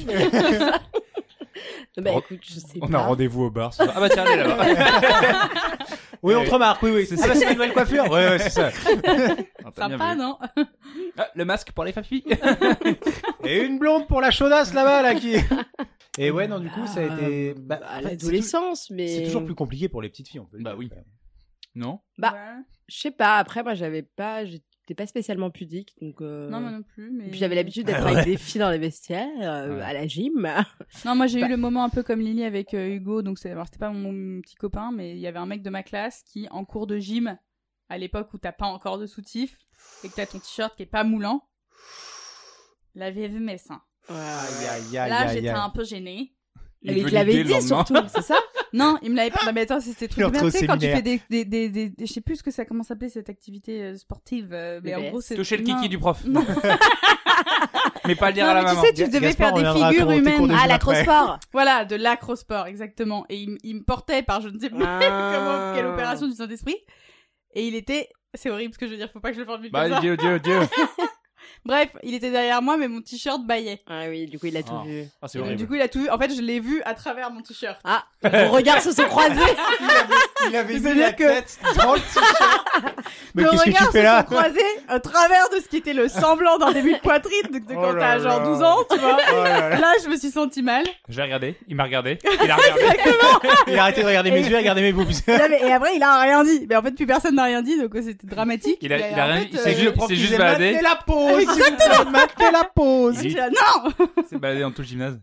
Bah écoute, je sais On pas. a rendez-vous au bar. Ah bah tiens, elle est là-bas. Oui, on te remarque, oui. Ah bah c'est une nouvelle coiffure. Ouais, c'est ça. Ah, t'as bien Sympa, vu. non? Ah, le masque pour les papilles. Et une blonde pour la chaudasse là-bas, là, qui. Et ouais, non, du coup, ça a été. À en fait, c'est l'adolescence, mais. C'est toujours plus compliqué pour les petites filles, on peut le Bah dire, oui. quand même. Non. Bah, Ouais. Je sais pas. Après, moi, j'étais pas spécialement pudique, donc. Non, moi non plus. Mais... Et puis j'avais l'habitude d'être Ah ouais. avec des filles dans les vestiaires, Ouais. à la gym. Non, moi j'ai Bah. eu le moment un peu comme Lily avec Hugo, donc alors c'était pas mon petit copain, mais il y avait un mec de ma classe qui, en cours de gym, à l'époque où t'as pas encore de soutif, et que t'as ton t-shirt qui est pas moulant, l'avait vu mes seins. Aïe, aïe, aïe, Là, aïe, j'étais aïe. un peu gênée. Mais Il il veut te l'avait l'idée le dit lendemain. surtout, c'est ça? Non, il me l'avait pas. Non, mais attends, c'est ces trucs de Entre merde, tu sais, quand tu séminaires. fais des je sais plus ce que ça, comment s'appelait cette activité sportive, mais en BBS. gros, c'est. Toucher le non. kiki du prof. Non. Mais pas le dire Non, à la mais tu maman. sais, tu devais Gaspard, faire on des viendra à figures tes cours de humaines. gym Ah, après. l'acrosport! Voilà, de l'acrosport, exactement. Et il me portait par je ne sais plus Ah. quelle opération du Saint-Esprit. Et il était, c'est horrible ce que je veux dire, faut pas que je le formule Bah comme ça. Dieu. Bref, il était derrière moi, mais mon t-shirt baillait. Ah oui, du coup, il a tout Ah. vu. Ah c'est Et donc, horrible. du coup, il a tout vu. En fait, je l'ai vu à travers mon t-shirt. Ah, vos regards se sont croisés! Il avait Ça mis veut la dire que- tête dans le t-shirt. Mais Nos qu'est-ce que regards tu fais se là? sont croisés à travers de ce qui était le semblant d'un début de poitrine de Oh quand là t'as genre là. 12 ans, tu vois. Oh là là. Là, je me suis sentie mal. J'ai regardé, il m'a regardé, il a regardé. Il a arrêté de regarder mes yeux, il a regardé mes boobs. Et après, il a rien dit. Mais en fait, plus personne n'a rien dit, donc c'était dramatique. Il a Et rien en dit, fait, il s'est juste- Le prof c'est qui juste disait, baladé. maintenez la pause. Exactement. Maintenez la pause. j'étais là, non! C'est baladé dans tout le gymnase.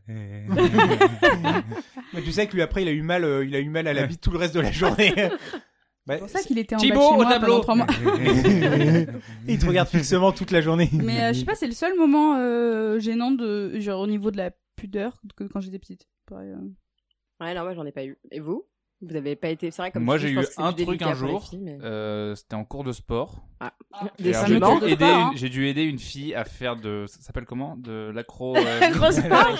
Mais tu sais que lui après, il a eu mal à la bite tout le reste de la journée. Bah, C'est pour ça qu'il était en Thibaut, bas de chez au moi tableau. pendant 3 mois. il te regarde fixement toute la journée. Mais je sais pas, c'est le seul moment gênant de genre au niveau de la pudeur que quand j'étais petite. Pareil, Ouais, non, moi j'en ai pas eu. Et vous avez pas été. C'est vrai comme Moi, tu dis, j'ai je eu pense que c'est un plus truc délicat un pour les jour. filles, mais- C'était en cours de sport. Des Et alors, fameux cours de sport, hein. j'ai dû aider une fille à faire de. Ça s'appelle comment? De l'accro. Gros sport,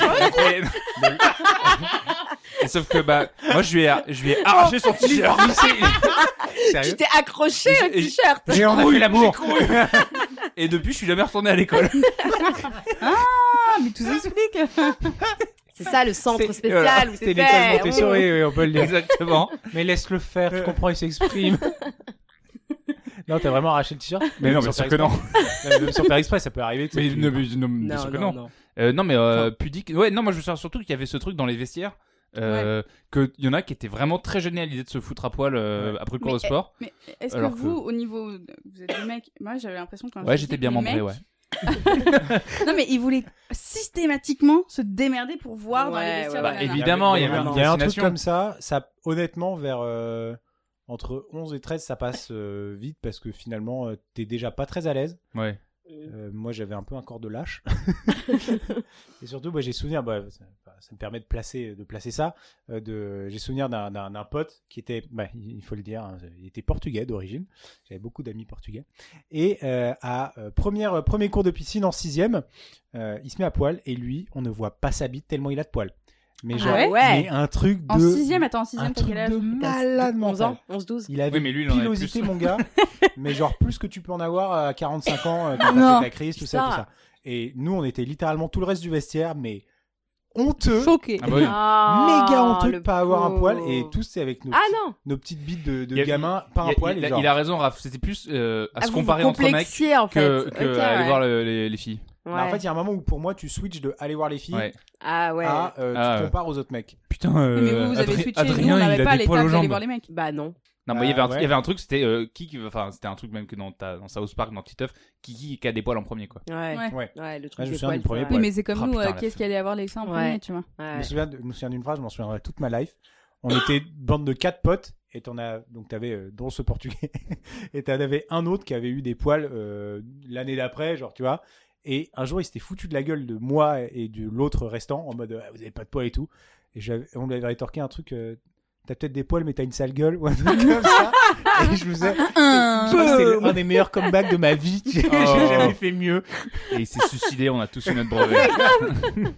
Et sauf que moi je lui ai arraché son t-shirt. Tu Sérieux? t'es accroché au Et- t-shirt. Et on a fait l'amour. Et depuis, je suis jamais retourné à l'école. Ah, mais tout s'explique. C'est ça le centre C'est- spécial voilà, où c'était c'est l'école fait. Montessori, oui, on peut le dire. Exactement. Mais laisse-le faire, tu comprends, il s'exprime. Non, t'as vraiment arraché le t-shirt? Mais non, Sans bien sûr faire que non. exprès. Même sans faire exprès, ça peut arriver. tu sais, Mais tu- bien sûr que non. Non, mais pudique. Ouais, non, moi je me souviens surtout qu'il y avait ce truc dans les vestiaires. Que y en a qui étaient vraiment très gênés à l'idée de se foutre à poil après le cours de sport. Mais est-ce que Alors vous, au niveau, vous êtes des mecs, moi j'avais l'impression quand Ouais, j'étais bien membré, ouais. Non mais ils voulaient systématiquement se démerder pour voir dans Ouais, les vestiaires. ouais, de ouais. nana. Évidemment, il y avait il une y a un truc fascination. comme ça, honnêtement, vers entre 11 et 13, ça passe vite parce que finalement, t'es déjà pas très à l'aise. Ouais. Moi, j'avais un peu un corps de lâche. Et surtout, j'ai souvenir, ça me permet de placer ça. J'ai souvenir d'un pote qui était, il faut le dire, hein, il était portugais d'origine. J'avais beaucoup d'amis portugais. Et premier cours de piscine en 6e, il se met à poil et lui, on ne voit pas sa bite tellement il a de poils. Mais Ah genre, ouais mais un truc de En 6e, attends, en un 6e, t'as truc quel âge? de malade 11 mental. ans, 11-12. Il avait Oui, mais lui, il en avait pilosité, plus. mon gars. Mais genre, plus que tu peux en avoir à 45 ans quand Non. t'as fait ta crise, tout ça, Putain. tout ça. Et nous, on était littéralement tout le reste du vestiaire, mais honteux. Choqué. Ah bah oui. Méga honteux de le pas avoir un poil. pauvre. Et tous, c'est avec nos, Ah non. nos petites bites de Il y a- gamins, pas un poil. et genre... Il a raison, Raph. C'était plus à se vous comparer vous entre mecs complexiez, en fait. que Ok, aller ouais. voir les filles. Ouais. Bah, en fait, il y a un moment où pour moi, tu switches de aller voir les filles Ouais. Ah ouais. à Ah, tu ouais. compares aux autres mecs. Putain, Mais vous avez switché, nous on Adrien, il n'avait a pas des poils l'étape aux d'aller jambes. voir les mecs. Bah non. Non, mais il ouais. y avait un truc, c'était enfin, c'était un truc même que dans South Park, dans Titeuf, qui a des poils en premier, quoi. Ouais. Ouais. Ouais, le truc Ouais, je me des souviens poils. du premier c'est Oui, vrai. mais c'est comme Ah, nous, putain, la qu'est-ce flemme. qui allait avoir les seins en Ouais. premier, tu vois. Je Ouais. me souviens d'une phrase, je m'en souviendrai toute ma life. On était bande de 4 potes et t'avais dont ce portugais et t'en avais un autre qui avait eu des poils l'année d'après, genre tu vois. Et un jour il s'était foutu de la gueule de moi et de l'autre restant en mode vous avez pas de poils et tout. Et on lui avait rétorqué un truc. T'as peut-être des poils mais t'as une sale gueule ou un truc comme ça. Et je me disais, je crois que c'est un des meilleurs comebacks de ma vie. J'ai jamais fait mieux. Et il s'est suicidé, on a tous eu notre brevet.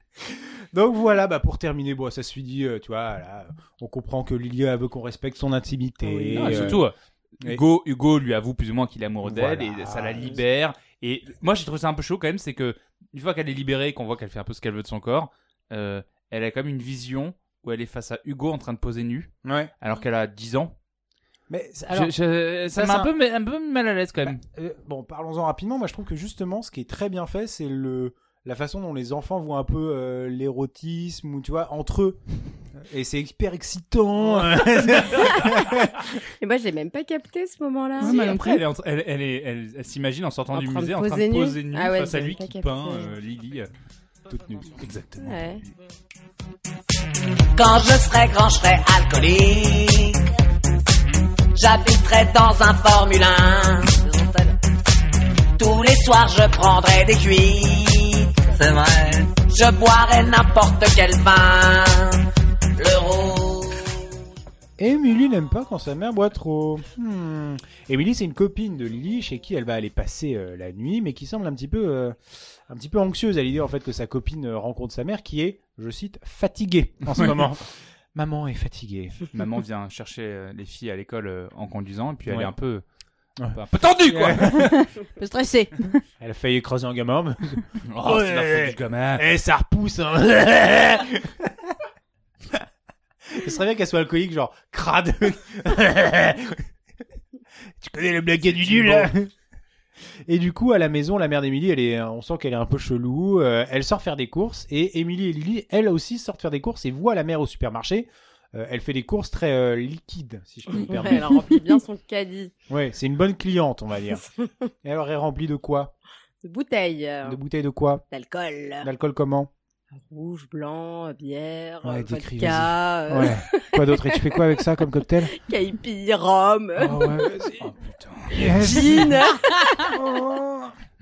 Donc voilà, pour terminer, ça se dit, tu vois, là, on comprend que Lilia veut qu'on respecte son intimité. Oui. Non, et surtout, Hugo lui avoue plus ou moins qu'il est amoureux d'elle Voilà. et ça la libère. Et moi, j'ai trouvé ça un peu chaud quand même, c'est que une fois qu'elle est libérée, qu'on voit qu'elle fait un peu ce qu'elle veut de son corps, elle a quand même une vision où elle est face à Hugo en train de poser nu, Ouais. alors qu'elle a 10 ans. Mais alors, Ça ça, m'a c'est un peu mis mal à l'aise quand même. parlons-en rapidement. Moi, je trouve que justement, ce qui est très bien fait, c'est la façon dont les enfants voient un peu l'érotisme, ou tu vois, entre eux. Et c'est hyper excitant. Et moi, j'ai même pas capté ce moment-là. Ouais, Si, moi non après, plus. elle s'imagine en sortant En du train de musée en train poser de nue. poser nu Ah ouais, face à j'avais lui pas qui capté. peint Lily toute nue. Exactement. Ouais. Quand je serai grand, je serai alcoolique. J'habiterai dans un Formule 1. Tous les soirs, je prendrai des cuites. C'est vrai. Je boirai n'importe quel vin. Le rouge. Émilie n'aime pas quand sa mère boit trop. Émilie, c'est une copine de Lily chez qui elle va aller passer la nuit, mais qui semble un petit peu anxieuse à l'idée en fait que sa copine rencontre sa mère, qui est, je cite, fatiguée en ce moment. Maman est fatiguée. Maman vient chercher les filles à l'école en conduisant et puis elle Ouais. est un peu tendue quoi. Un peu stressé. Elle a failli écraser un gamin. Oh, c'est la faute du gamin. Ça repousse. Hein. Ce serait bien qu'elle soit alcoolique, genre crade. Tu connais le blaguet du nul là. Et du coup, à la maison, la mère d'Émilie, on sent qu'elle est un peu chelou. Elle sort faire des courses et Émilie et Lily, elles aussi, sortent faire des courses et voient la mère au supermarché. Elle fait des courses très liquides, si je peux me Ouais, permettre. elle remplit bien son caddie. Ouais, c'est une bonne cliente, on va dire. Et alors, elle remplit de quoi? De bouteilles. De bouteilles de quoi? D'alcool. D'alcool comment? Rouge, blanc, bière, Ouais, décris, vodka, Ouais. Quoi d'autre? Et tu fais quoi avec ça comme cocktail? caipi, rhum, Oh ouais, vas-y. Oh putain. gin. Oh.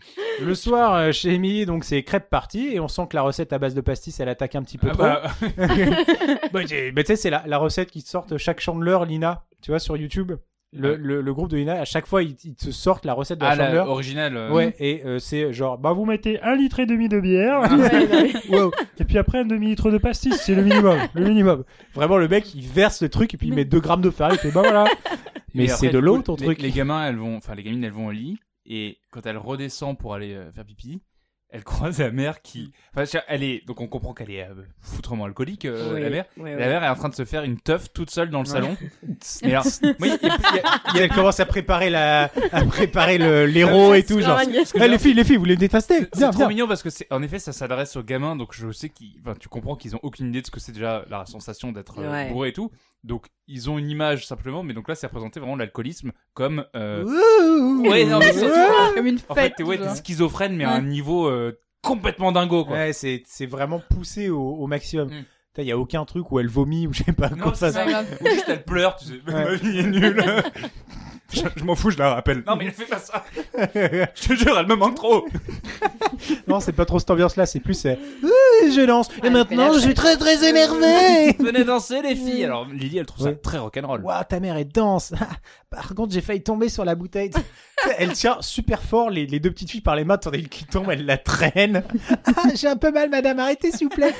Le soir, chez Émilie, donc c'est crêpe party et on sent que la recette à base de pastis, elle attaque un petit peu trop. Mais tu sais, c'est la recette qui te sortent chaque chandeleur, Lina, tu vois, sur YouTube. Le groupe de Lina, à chaque fois, ils te sortent la recette de la chandeleur. Originale. Ouais, et c'est genre, vous mettez 1,5 litre de bière. Wow. Et puis après, un demi-litre de pastis, c'est le minimum. Vraiment, le mec, il verse le truc et puis il met 2 grammes de farine et puis voilà. Mais après, c'est de l'eau, ton truc. Les gamins, les gamines, elles vont au lit et quand elle redescend pour aller faire pipi, elle croise la mère qui, donc on comprend qu'elle est foutrement alcoolique, la mère. La mère est en train de se faire une teuf toute seule dans le salon. Et alors, elle commence à préparer l'héros et tout, genre. Les filles, vous les détestez. C'est trop mignon parce que en effet, ça s'adresse aux gamins, donc je sais tu comprends qu'ils ont aucune idée de ce que c'est déjà la sensation d'être bourré et tout. Donc ils ont une image simplement, mais donc là c'est représenté vraiment l'alcoolisme comme ouais, non, mais comme une fête. En fait, t'es schizophrène mais à un niveau complètement dingo, quoi. Ouais, c'est vraiment poussé au maximum. Il y a aucun truc où elle vomit ou je sais pas quoi ça. Ou juste elle pleure, tu sais. Ma vie est nulle. Je m'en fous, je la rappelle. Non mais elle fait pas ça. Je te jure, elle me manque trop. Non, c'est pas trop cette ambiance-là, c'est plus je danse. Et maintenant, je suis très très énervé. Venez danser les filles. Alors Lily, elle trouve ça très rock'n'roll. Waouh, ta mère elle danse. Par contre, j'ai failli tomber sur la bouteille. Elle tient super fort les 2 petites filles par les mains, tandis qu'il tombe, elle la traîne. J'ai un peu mal, madame, arrêtez s'il vous plaît.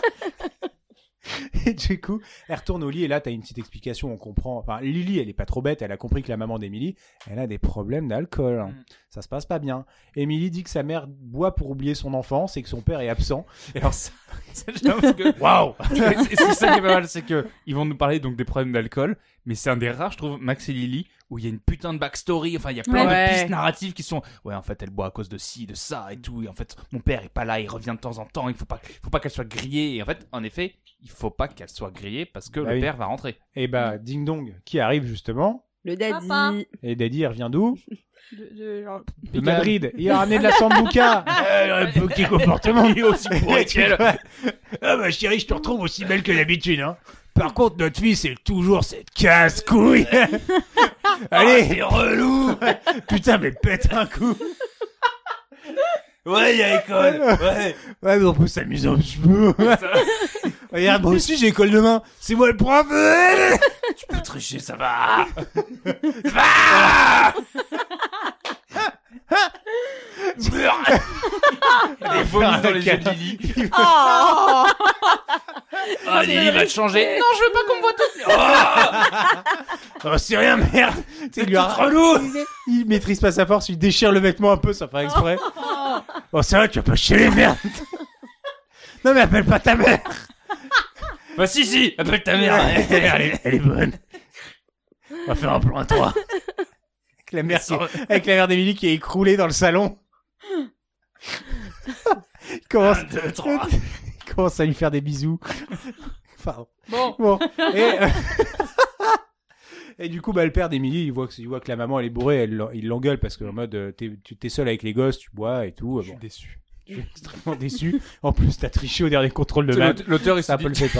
Et du coup, elle retourne au lit et là, t'as une petite explication, on comprend. Enfin, Lily, elle est pas trop bête, elle a compris que la maman d'Emily, elle a des problèmes d'alcool. Ça se passe pas bien. Emily dit que sa mère boit pour oublier son enfance et que son père est absent. Et alors ça waouh. Et c'est ça qui est pas mal, c'est que ils vont nous parler donc des problèmes d'alcool, mais c'est un des rares, je trouve, Max et Lily, où il y a une putain de backstory. Enfin, il y a plein de pistes narratives qui sont, en fait, elle boit à cause de ci, de ça et tout. Et en fait, mon père est pas là, il revient de temps en temps. Il faut pas qu'elle soit grillée. Et en fait, en effet, il faut pas qu'elle soit grillée parce que le père va rentrer. Et ding dong, qui arrive justement. Le daddy. Papa. Et daddy, il revient d'où? De Madrid. Il a ramené de la sambuca. Un petit comportement. Il est aussi bourré qu'elle. Ah chérie, je te retrouve aussi belle que d'habitude, hein. Par contre, notre fille, c'est toujours cette casse-couille. Allez, t'es relou. Putain, mais pète un coup. Ouais, il y a école. Ouais, mais on peut s'amuser un petit peu. Regarde, moi aussi, j'ai école demain. C'est moi le prof. Tu peux tricher, ça va. Les vomis dans les yeux de Lily. Lily va te changer. Non, je veux pas qu'on me voit tout. Oh, c'est rien, merde. C'est lui relou. Il maîtrise pas sa force, il déchire le vêtement un peu, ça fait exprès. Oh, c'est vrai, tu vas pas chialer, merde. Non, mais appelle pas ta mère. Bah si, appelle ta mère. Elle est bonne. On va faire un plan à 3. Avec la mère d'Emily qui est écroulée dans le salon. Il commence à lui faire des bisous. Enfin, bon. Et du coup, le père d'Emily, il voit que la maman elle est bourrée, il l'engueule parce que en mode t'es seul avec les gosses, tu bois et tout. Je suis déçu. Je suis extrêmement déçu. En plus, t'as triché au dernier contrôle de maths. L'auteur, il ça peut le fait pas.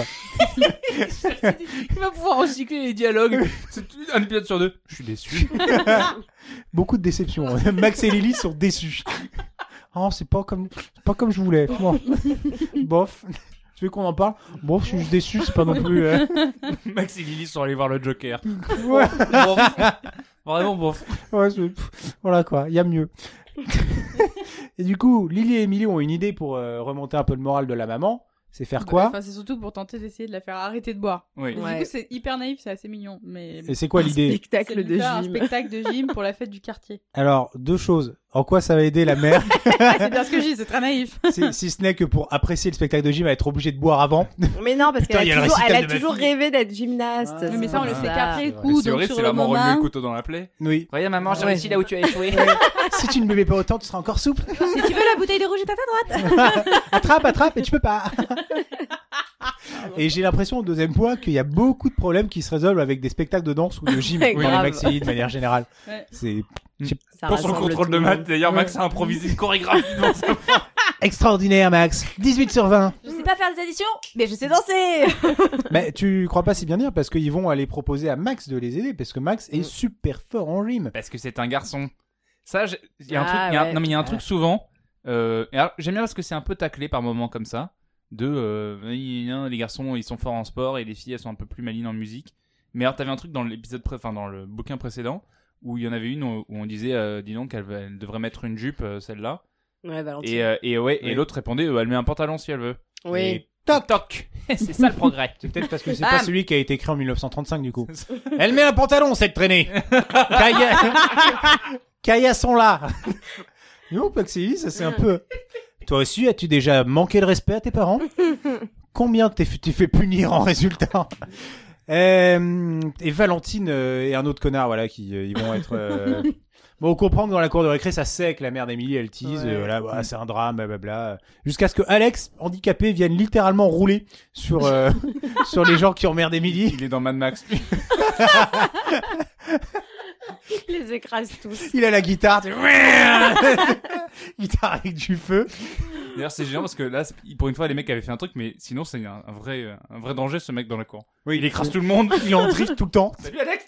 Il va pouvoir recycler les dialogues. C'est un épisode sur 2. Je suis déçu. Beaucoup de déceptions. Max et Lily sont déçus. Oh, c'est pas comme je voulais. Bon. Bof. Tu veux qu'on en parle? Bon, je suis juste déçu, c'est pas non plus. Max et Lily sont allés voir le Joker. Ouais. Vraiment bof. Ouais, voilà quoi, il y a mieux. Et du coup, Lily et Emily ont une idée pour remonter un peu le moral de la maman. C'est faire quoi? Enfin, c'est surtout pour tenter d'essayer de la faire arrêter de boire. Oui. Du coup, c'est hyper naïf, c'est assez mignon. Mais... Et c'est quoi l'idée? Spectacle de un gym. spectacle de gym pour la fête du quartier. Alors, 2 choses. En quoi ça va aider la mère? C'est bien ce que je dis, c'est très naïf. Si ce n'est que pour apprécier le spectacle de gym, elle va être obligée de boire avant. Mais non, parce Putain, qu'elle il y a le a récital de ma toujours fille. rêvé d'être gymnaste. Ah. Mais ça, on le sait qu'après ça. coup, C'est donc vrai, sur c'est le maman remet moment. le couteau dans la plaie. Oui. Regarde maman, j'ai réussi là où tu as échoué. Si tu ne buvais pas autant, tu seras encore souple. Si tu veux la bouteille de rouge est à ta droite. Attrape, et tu peux pas. Et j'ai l'impression, au deuxième point, qu'il y a beaucoup de problèmes qui se résolvent avec des spectacles de danse ou de gym dans les Grave. Maxi de manière générale. Ouais. C'est Ça Pour son rassemble contrôle tout de le maths, monde. d'ailleurs, Max a improvisé une chorégraphie devant sa extraordinaire, Max. 18 sur 20. Je sais pas faire des additions, mais je sais danser. Mais tu crois pas si bien dire parce qu'ils vont aller proposer à Max de les aider parce que Max est super fort en gym. Parce que c'est un garçon. Ça, il y a un truc, non mais il y a un truc souvent. Et alors, j'aime bien parce que c'est un peu taclé par moments comme ça. Les garçons ils sont forts en sport et les filles elles sont un peu plus malines en musique. Mais alors t'avais un truc dans l'épisode, dans le bouquin précédent où il y en avait une où on disait, dis donc elle devrait mettre une jupe celle-là. Ouais, Valentine. Et l'autre répondait, elle met un pantalon si elle veut. Oui. Et toc. C'est ça le progrès. C'est peut-être parce que c'est pas celui qui a été créé en 1935 du coup. Elle met un pantalon cette traînée. Caillasson là. Non, Maxi, ça c'est un peu. Toi aussi, as-tu déjà manqué de respect à tes parents? Combien t'es fait punir en résultat? Et Valentine et un autre connard, voilà, qui ils vont être. Bon, on comprend que dans la cour de récré, ça sait que la mère d'Émilie, elle tease, voilà, c'est un drame, blablabla. Jusqu'à ce que Alex, handicapé, vienne littéralement rouler sur sur les gens qui emmerdent Émilie. Il est dans Mad Max. Il les écrase tous. Il a la guitare, guitare avec du feu. D'ailleurs, c'est génial parce que là, pour une fois, les mecs avaient fait un truc, mais sinon, c'est un vrai danger, ce mec dans la cour. Oui, il écrase tout le monde. Il en drift tout le temps. Salut Alex.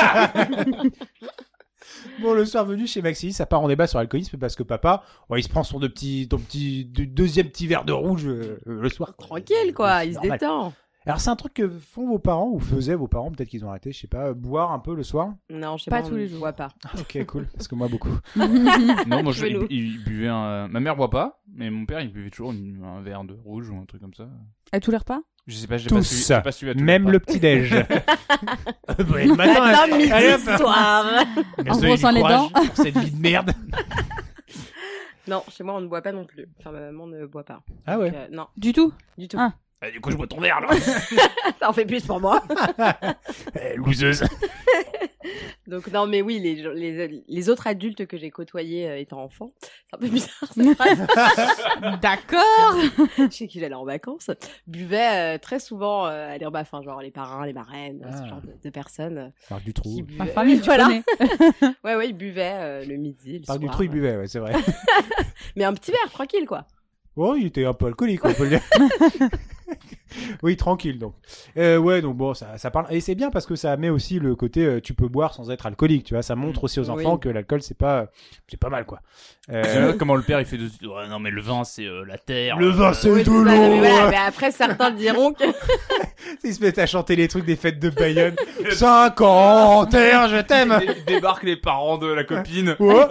Bon, le soir venu chez Maxi, ça part en débat sur l'alcoolisme parce que papa, il se prend son deuxième petit verre de rouge le soir. Tranquille, quoi, il se normal. détend. Alors, c'est un truc que font vos parents ou faisaient vos parents, peut-être qu'ils ont arrêté, je sais pas, boire un peu le soir? Non, je sais Pas pas, tous les je jours. bois pas. Ok, cool, parce que moi, beaucoup. Non, moi, Chelou. il buvait ma mère boit pas, mais mon père, il buvait toujours un verre de rouge ou un truc comme ça. À tous les repas? Je sais pas, j'ai Tous, pas suivi à tous même les le repas. petit-déj. Le matin, Matin, allez, midi, hop. soir. Merci En du brossant les courage dents. pour cette vie de merde. Non, chez moi, on ne boit pas non plus. Enfin, ma maman ne boit pas. Ah ouais. Donc, non, Du tout? du tout. Ah. Du coup, je bois ton verre, là. Ça en fait plus pour moi. Loseuse. Donc, non, mais oui, les autres adultes que j'ai côtoyés étant enfant, c'est un peu bizarre cette phrase. D'accord. Chez qui j'allais en vacances, buvaient très souvent à des repas, enfin, genre les parrains, les marraines, ce genre de personnes Marc Dutroux. qui Ma buvaient. famille, tu Voilà. connais. Ouais, ils buvaient le midi, le soir. Marc Dutroux, il buvait, ouais, c'est vrai. Mais un petit verre, tranquille, quoi. Oh, il était un peu alcoolique, on peut le dire. Oui, tranquille, donc. Ouais, donc bon, ça parle. Et c'est bien parce que ça met aussi le côté tu peux boire sans être alcoolique, tu vois. Ça montre aussi aux enfants que l'alcool, c'est pas mal, quoi. Comment le père, il fait ouais, non, mais le vin, c'est la terre. Le vin, c'est Oui, de c'est ça, l'eau. mais voilà, mais après, certains diront que. Ils se mettent à chanter les trucs des fêtes de Bayonne. 50 terre, je t'aime. Débarquent les parents de la copine. Ouais.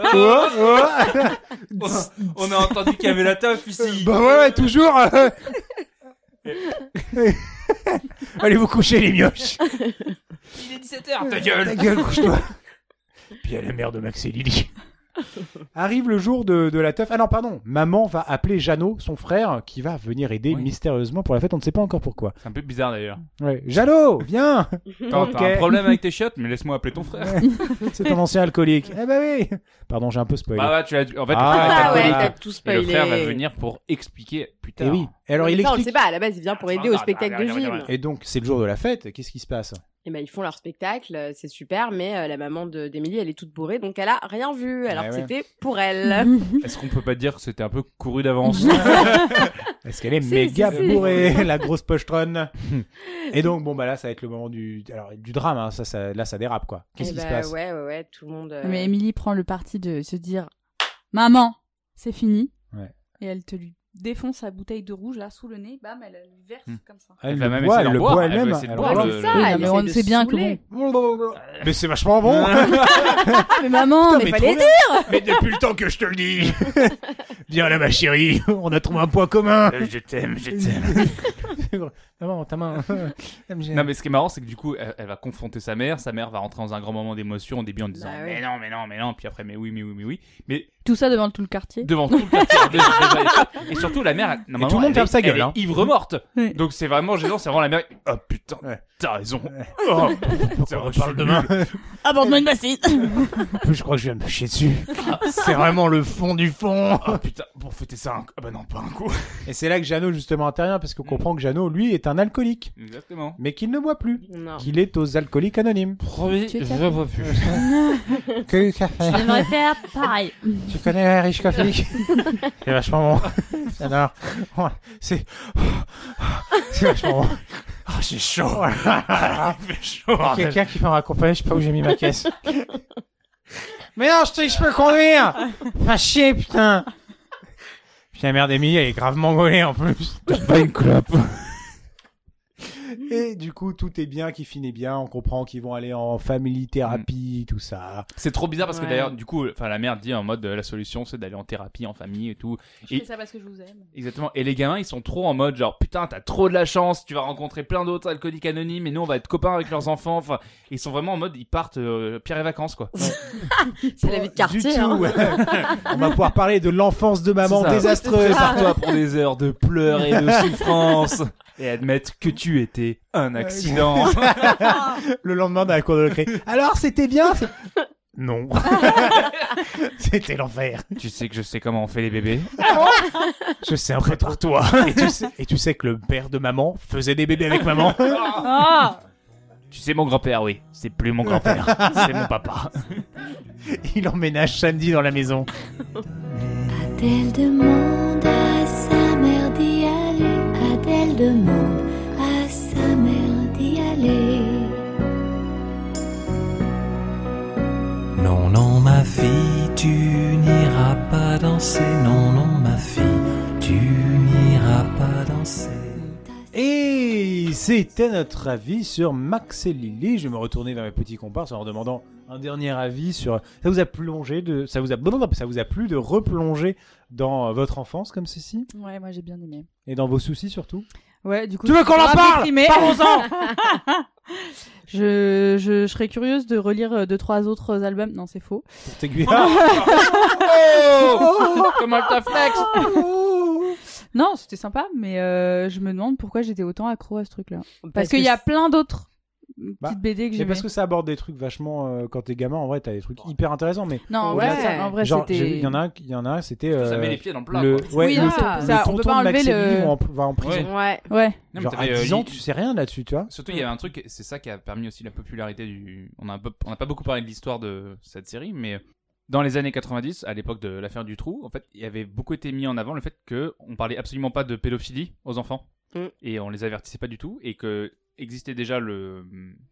On a entendu qu'il y avait la teuf ici. Bah ouais, toujours. Allez vous coucher, les mioches. Il est 17h, ta gueule. Ta gueule, couche-toi. Puis il y a la mère de Max et Lily. Arrive le jour de la teuf. Ah non, pardon. Maman va appeler Jeannot, son frère, qui va venir aider mystérieusement pour la fête. On ne sait pas encore pourquoi. C'est un peu bizarre d'ailleurs. Ouais. Jeannot, viens. Quand Ok. t'as un problème avec tes chiottes, mais laisse-moi appeler ton frère. C'est ton ancien alcoolique. Eh bah oui. Pardon, j'ai un peu spoilé. Bah ouais, tu l'as dit. En fait, Ah, le frère est Ah ouais, alcoolique. t'as tout Et spoilé. le frère va venir pour expliquer plus tard. Et oui. Et alors Mais il ça, on le explique. sait pas, à la base, il vient pour aider au spectacle de gym. Et donc c'est le jour de la fête. Qu'est-ce qui se passe? Et ben ils font leur spectacle, c'est super, mais la maman d'Émilie, elle est toute bourrée, donc elle a rien vu, alors Ouais, que ouais. c'était pour elle. Est-ce qu'on peut pas dire que c'était un peu couru d'avance? Est-ce qu'elle est Si, méga si. bourrée, la grosse pochetronne? Et donc bon bah là ça va être le moment du drame. Hein. Là ça dérape quoi. Qu'est-ce Et qui se bah, passe? ouais, tout le monde. Mais Émilie prend le parti de se dire maman, c'est fini. Ouais. Et elle te lui défonce sa bouteille de rouge là sous le nez, bam, elle lui verse comme ça. Elle va le même boit, essayer elle d'en le boire, boit elle va elle-même. essayer de Elle boire boit. le- c'est ça, Oui, elle mais essaie on de sait bien que saouler. Mais c'est vachement bon. Ah, mais maman, Putain, mais mais fallait trop dire. Mais depuis le temps que je te le dis. Viens là ma chérie, on a trouvé un point commun. Je t'aime, je t'aime. Maman, ta main. Non, mais ce qui est marrant, c'est que du coup, elle va confronter sa mère va rentrer dans un grand moment d'émotion au début en disant Bah oui. mais non, puis après mais oui. Mais Tout ça devant tout le quartier. devant tout le quartier, déjà, et surtout la mère, normalement, tout le monde elle ferme est- sa gueule, elle est hein. ivre morte. Oui. Donc c'est vraiment gênant, c'est vraiment la mère. Oh putain, Ouais. t'as raison. Ouais. Oh, On reparle demain. Aborde-moi une bassine. Je crois que je viens de me chier dessus. C'est vraiment le fond du fond. Oh putain, pour fêter ça, ah bah non, pas un coup. Et c'est là que Jeannot justement intervient parce qu'on comprend que Jeannot lui est un alcoolique, Exactement. mais qu'il ne boit plus, Non. qu'il est aux alcooliques anonymes. Promis, Tu es je vois plus. Que café. J'aimerais faire pareil. Tu connais Rich Coffee? C'est vachement bon. J'adore. C'est vachement bon. Oh, j'ai chaud. Il fait chaud. bordel. Quelqu'un qui peut me raccompagner, je sais pas où j'ai mis ma caisse. Mais non, je peux conduire. Pas chier, putain. Puis la mère d'Emilie, elle est gravement gaulée en plus. Pas une clope. Et du coup, tout est bien, qui finit bien. On comprend qu'ils vont aller en family thérapie, tout ça. C'est trop bizarre parce que Ouais. d'ailleurs, du coup, la mère dit en mode la solution c'est d'aller en thérapie en famille et tout. Je Et- fais ça parce que je vous aime. Exactement. Et les gamins, ils sont trop en mode genre putain, t'as trop de la chance, tu vas rencontrer plein d'autres alcooliques anonymes et nous on va être copains avec leurs enfants. Enfin, ils sont vraiment en mode ils partent Pierre et vacances quoi. C'est la vie de quartier. Du tout. Hein. On va pouvoir parler de l'enfance de maman C'est ça. désastreuse. Prépare-toi pour des heures de pleurs et de souffrance et admettre que tu étais un accident. Le lendemain dans la cour de récré. Alors, c'était bien Non. C'était l'enfer. Tu sais que je sais comment on fait les bébés. Je sais un peu trop. Toi. Et tu sais que le père de maman faisait des bébés avec maman. Ah Tu sais mon grand-père, oui. C'est plus mon grand-père, c'est mon papa. Il emménage samedi dans la maison. Adèle demande à sa mère d'y aller. Adèle demande à sa mère d'y aller. Non, non, ma fille, tu n'iras pas danser. Non, non, ma fille, tu n'iras pas danser. Et c'était notre avis sur Max et Lily. Je vais me retourner vers mes petits comparses en leur demandant un dernier avis sur. Ça vous a plu de replonger dans votre enfance comme ceci Ouais, moi j'ai bien aimé. et dans vos soucis surtout. Ouais, du coup. Tu veux qu'on en grave parle déprimée. Parlons-en. Je serais curieuse de relire 2-3 autres albums. Non, c'est faux. Pour t'aiguiller. Comment elle t'a flex? Non, c'était sympa, mais je me demande pourquoi j'étais autant accro à ce truc-là. Parce Parce qu'il que y a plein d'autres Bah, petites BD que Mais j'aimais. parce que ça aborde des trucs vachement quand t'es gamin en vrai t'as des trucs hyper intéressants mais Non, Ouais. en vrai, genre c'était. il y en a un c'était Ça met les pieds dans le plat. le quoi. ouais Oui, le, ça, le ça, on peut tonton pas de Max enlever et Lily le- va en prison. Ouais. Ouais. Non, mais Genre à t'avais, 10 ans Lily- tu sais rien là-dessus tu vois. Surtout, il y avait un truc, c'est ça qui a permis aussi la popularité du. On n'a pas beaucoup parlé de l'histoire de cette série, mais dans les années 90, à l'époque de l'affaire du trou, en fait, il y avait beaucoup été mis en avant le fait qu'on parlait absolument pas de pédophilie aux enfants et on les avertissait pas du tout et que existait déjà le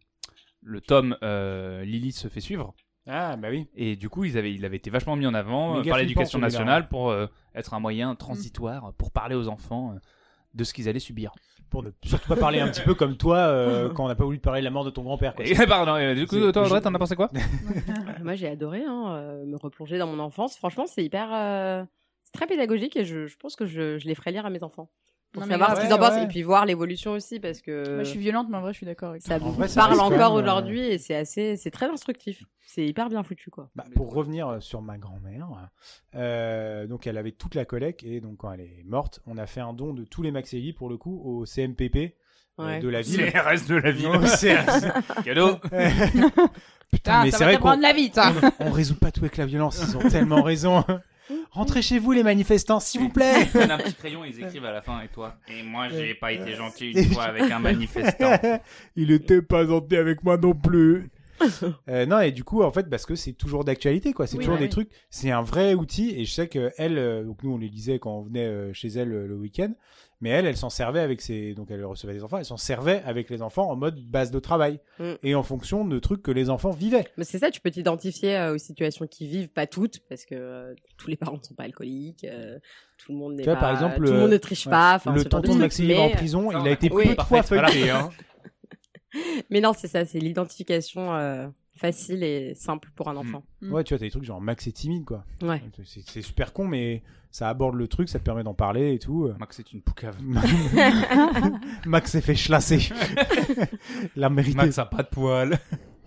tome Lily se fait suivre. Ah bah oui. Et du coup, il avait été vachement mis en avant Méga par flippant, l'éducation celui-là. nationale pour être un moyen transitoire pour parler aux enfants de ce qu'ils allaient subir. Pour ne surtout pas parler un petit peu comme toi quand on n'a pas voulu te parler de la mort de ton grand-père quoi. Et, pardon, du coup, C'est- toi, Audrey, je- t'en as pensé quoi? Moi, j'ai adoré me replonger dans mon enfance. Franchement, c'est hyper. C'est très pédagogique et je pense que je les ferai lire à mes enfants. Pour Non, mais savoir grave. ce qu'ils en pensent Ouais. et puis voir l'évolution aussi parce que Moi, je suis violente, mais en vrai, je suis d'accord avec toi. ça En vrai, ça parle reste quand encore même, aujourd'hui et c'est très instructif. C'est hyper bien foutu quoi. Bah, pour revenir sur ma grand-mère, donc elle avait toute la collecte et donc quand elle est morte, on a fait un don de tous les Max et Lily pour le coup au CMPP Ouais. de la ville. CRS de la ville. Non, CRS. Cadeau. Putain, mais ça c'est va vrai te prendre la vie, ça. on résout pas tout avec la violence, ils ont tellement raison. Rentrez chez vous les manifestants, s'il vous plaît. Ils prennent un petit crayon, ils écrivent à la fin, et toi? Et moi, j'ai pas été gentil une fois avec un manifestant. Il était pas gentil avec moi non plus. Non, et du coup, en fait, parce que c'est toujours d'actualité, quoi. C'est Oui, toujours bah des oui. trucs. C'est un vrai outil. Et je sais que elle, donc nous, on les lisait quand on venait chez elle le week-end. Mais elle s'en servait avec ses. Donc elle recevait des enfants. Elle s'en servait avec les enfants en mode base de travail. Mm. Et en fonction de trucs que les enfants vivaient. Mais c'est ça, tu peux t'identifier aux situations qui vivent, pas toutes, parce que tous les parents ne sont pas alcooliques, tout le monde n'est Tu vois, pas, par exemple, tout le monde ne triche pas. Enfin, le ce genre tonton de trucs, Maxime en mais- prison, Ça, il on a a été compris. plus de fois Parfait, feuilleté. Hein. Mais non, c'est ça, c'est l'identification facile et simple pour un enfant. Ouais, tu vois, t'as des trucs genre Max est timide, quoi. Ouais. C'est super con, mais ça aborde le truc, ça te permet d'en parler et tout. Max, c'est une poucave. Max s'est fait chlasser. La mérité. Max a pas de poils.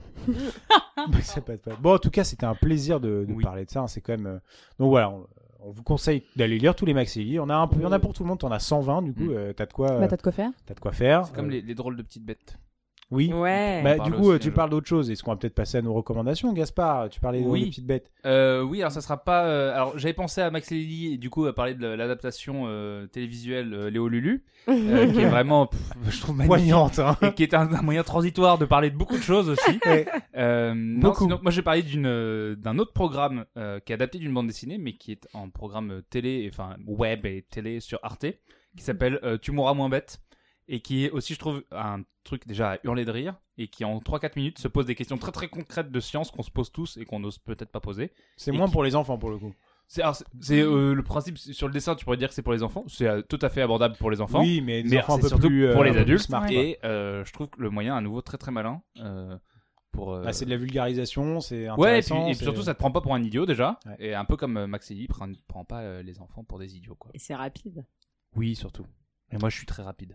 Max a pas de poil. Bon, en tout cas, c'était un plaisir de Oui. parler de ça. Hein, c'est quand même. Donc voilà, on vous conseille d'aller lire tous les Max et Lily. On a un peu, il y en a pour tout le monde. T'en as 120 du coup. T'as de quoi. Bah, t'as de quoi faire. T'as de quoi faire. C'est comme les drôles de petites bêtes. Oui. Ouais. Bah, On du parle coup, aussi, tu alors. parles d'autre chose. Est-ce qu'on va peut-être passer à nos recommandations, Gaspard? Tu parlais Oui. des petites bêtes. Oui, alors ça sera pas. Alors j'avais pensé à Max et Lily et du coup à parler de l'adaptation télévisuelle Léo Lulu, qui est vraiment, je trouve magnifique. Poignante. Hein. Et qui est un moyen transitoire de parler de beaucoup de choses aussi. Ouais. Non, Beaucoup. sinon, moi j'ai parlé d'un autre programme qui est adapté d'une bande dessinée, mais qui est en programme télé, enfin web et télé sur Arte, qui s'appelle Tu mourras moins bête. et qui est aussi, je trouve, un truc déjà à hurler de rire et qui en 3-4 minutes se pose des questions très très concrètes de science qu'on se pose tous et qu'on n'ose peut-être pas poser. C'est moins pour les enfants pour le coup. C'est le principe sur le dessin, tu pourrais dire que c'est pour les enfants, c'est tout à fait abordable pour les enfants. Oui, mais des enfants un c'est peu surtout plus pour les un peu plus adultes. smart, quoi. Et je trouve que le moyen à nouveau très très malin pour. C'est de la vulgarisation, c'est Ouais, intéressant. et puis surtout ça te prend pas pour un idiot déjà, Ouais. et un peu comme Max Ellie prend pas les enfants pour des idiots quoi. Et c'est rapide. Oui, surtout. Et moi je suis très rapide.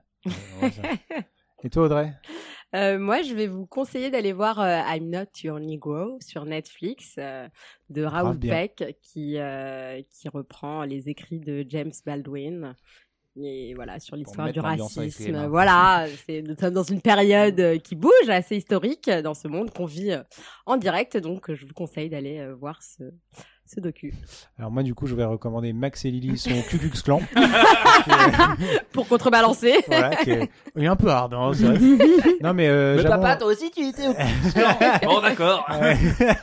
Et toi Audrey? Moi, je vais vous conseiller d'aller voir I'm Not Your Negro sur Netflix de Raoul bien. Peck qui reprend les écrits de James Baldwin. Et voilà, sur l'histoire mettre du l'ambiance avec les racisme. mains. Voilà, nous sommes dans une période qui bouge, assez historique dans ce monde qu'on vit en direct. Donc, je vous conseille d'aller voir ce docu. Alors moi du coup je vais recommander Max et Lily son Ku Klux Klan. Pour contrebalancer. Voilà, il est un peu hard, hein, c'est vrai. Non mais j'avoue- toi aussi, tu étais au Bon d'accord. Ouais.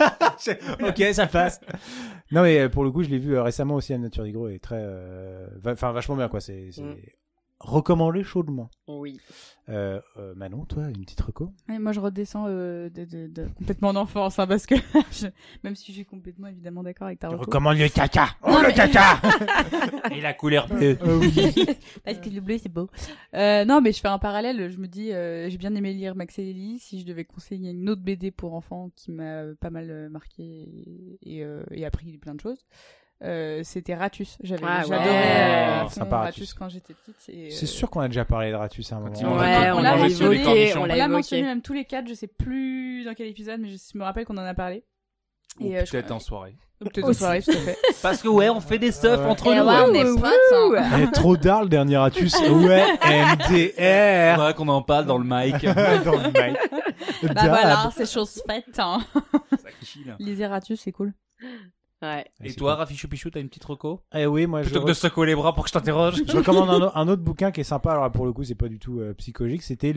Ok, ça passe. Non mais pour le coup je l'ai vu récemment aussi à Nature Negro et très vachement bien quoi, c'est recommandé chaudement. Oui. Manon, toi, une petite reco? Ouais, moi, je redescends complètement en enfance, hein, parce que même si je suis complètement évidemment d'accord avec ta Je reco. recommande le caca. Oh Non, le mais- caca. Et la couleur bleue. Parce que le bleu, c'est beau. Non, mais je fais un parallèle. Je me dis, j'ai bien aimé lire Max et Lily. Si je devais conseiller une autre BD pour enfants qui m'a pas mal marqué et appris plein de choses, c'était Ratus. J'adorais à fond Sympa, Ratus Ratus. quand j'étais petite. C'est sûr qu'on a déjà parlé de Ratus à un moment. Effectivement. Ouais, on on l'a l'a mentionné. évoqué. On On l'a l'a mentionné évoqué. même tous les quatre. Je sais plus dans quel épisode, mais je me rappelle qu'on en a parlé. Ou Et, je peut-être crois- en soirée. Peut-être en soirée, tout à fait. Parce que ouais, on fait des stuff entre Et nous. ouais, on Ouais. est potes, hein. Eh, trop d'art le dernier Ratus. Ouais, MDR. Faudrait qu'on en parle dans le mic. Dans le mic. Bah Dab. voilà, c'est chose faite. Hein. Ça chill. Lisez Ratus, c'est cool. Ouais. Et toi, Rafi Choupichou, t'as une petite reco? Eh oui, moi Plutôt que de secouer les bras pour que je t'interroge. je recommande un autre bouquin qui est sympa. Alors pour le coup, c'est pas du tout psychologique. C'était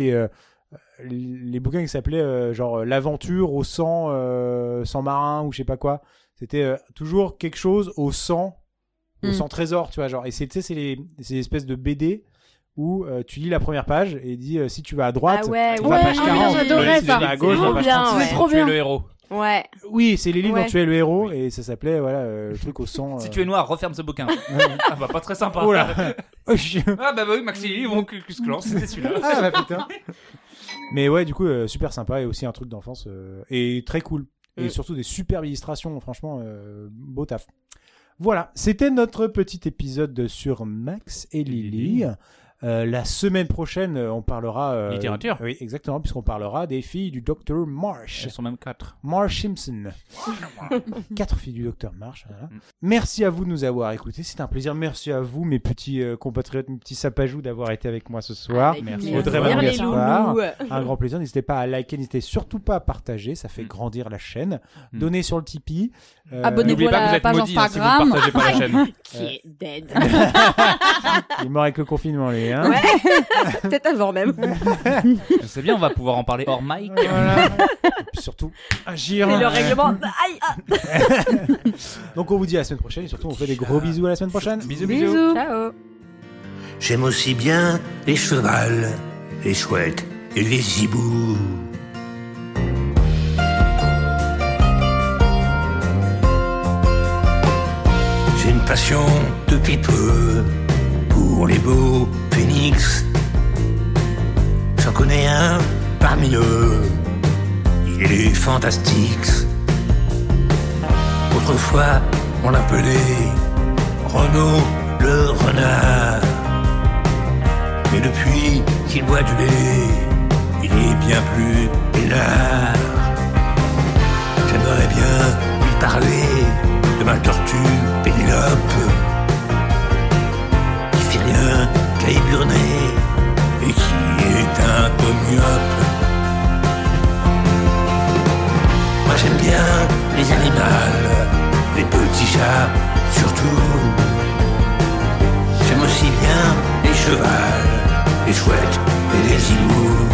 les bouquins qui s'appelaient genre l'aventure au sang marin ou je sais pas quoi. C'était toujours quelque chose au sang trésor, tu vois, genre. Et tu sais, c'est les espèces de BD où tu lis la première page et dit si tu vas à droite, Ah ouais, tu vas à page ouais, 40. j'adorais Si ça. tu vas à gauche, C'est tu vas à trop page bien, 36. ouais. Trop bien. Tu es le héros. Ouais. Oui, c'est les livres Ouais. dont tu es le héros et ça s'appelait le truc au sang. Si tu es noir, referme ce bouquin. Ah bah pas très sympa. Oh là. Ah bah oui, Maxi, ils vont Ku Klux Klan, c'était celui-là. Ah bah putain. Mais ouais, du coup, super sympa et aussi un truc d'enfance et très cool. Et surtout des superbes illustrations, franchement, beau taf. Voilà, c'était notre petit épisode sur Max et Lily. La semaine prochaine, on parlera... Littérature. Oui, exactement, puisqu'on parlera des filles du Dr Marsh. Elles sont même 4. Marsh Simpson. 4 filles du Dr Marsh. Voilà. Merci à vous de nous avoir écoutés. C'était un plaisir. Merci à vous, mes petits compatriotes, mes petits sapajous, d'avoir été avec moi ce soir. Avec Merci. plaisir, Audrey Manon les Gaspard. loulous. Un grand plaisir. N'hésitez pas à liker, n'hésitez surtout pas à partager. Ça fait grandir la chaîne. Donnez sur le Tipeee. Abonnez-vous N'oubliez à pas que la vous êtes page maudits hein, si vous ne Instagram. partagez pas la chaîne. Qui est dead. Il est mort avec le confinement, les hein. Ouais. Peut-être avant même. C'est bien, on va pouvoir en parler hors mic. Voilà. Et puis surtout, agir. C'est le règlement. Aïe, ah. Donc on vous dit à la semaine prochaine et surtout on vous fait des gros bisous à la semaine prochaine. Bisous, Bisous. Ciao. J'aime aussi bien les chevals, les chouettes et les hiboux. J'ai une passion depuis peu pour les beaux phénix. J'en connais un parmi eux, il est fantastique. Autrefois, on l'appelait Renaud le renard. Mais depuis qu'il boit du lait, il est bien plus peinard. J'aimerais bien lui parler de ma tortue Pénélope, qui fait rien qu'à éburner et qui est un peu myope. Moi j'aime bien les animaux, les petits chats surtout. J'aime aussi bien les chevals, les chouettes et les hiboux.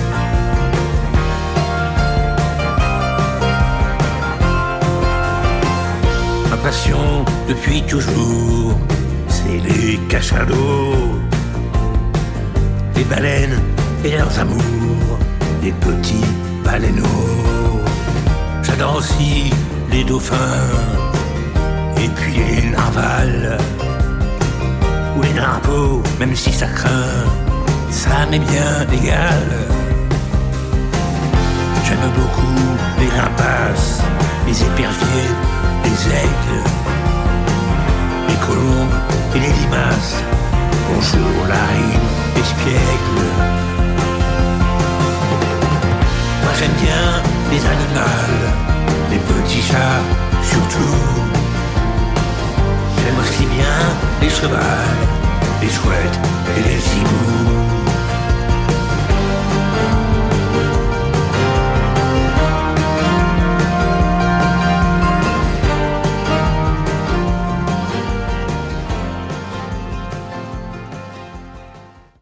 Ma passion depuis toujours, c'est les cachalots. les baleines et leurs amours, les petits baleineaux. J'adore aussi les dauphins, et puis les narvals, ou les narvaux, même si ça craint, ça m'est bien égal. J'aime beaucoup les rapaces, les éperviers, les aigles, les colombes et les limaces. Bonjour la rime espiègle. Moi j'aime bien les animaux, les petits chats surtout. J'aime aussi bien les chevals, les chouettes et les hiboux.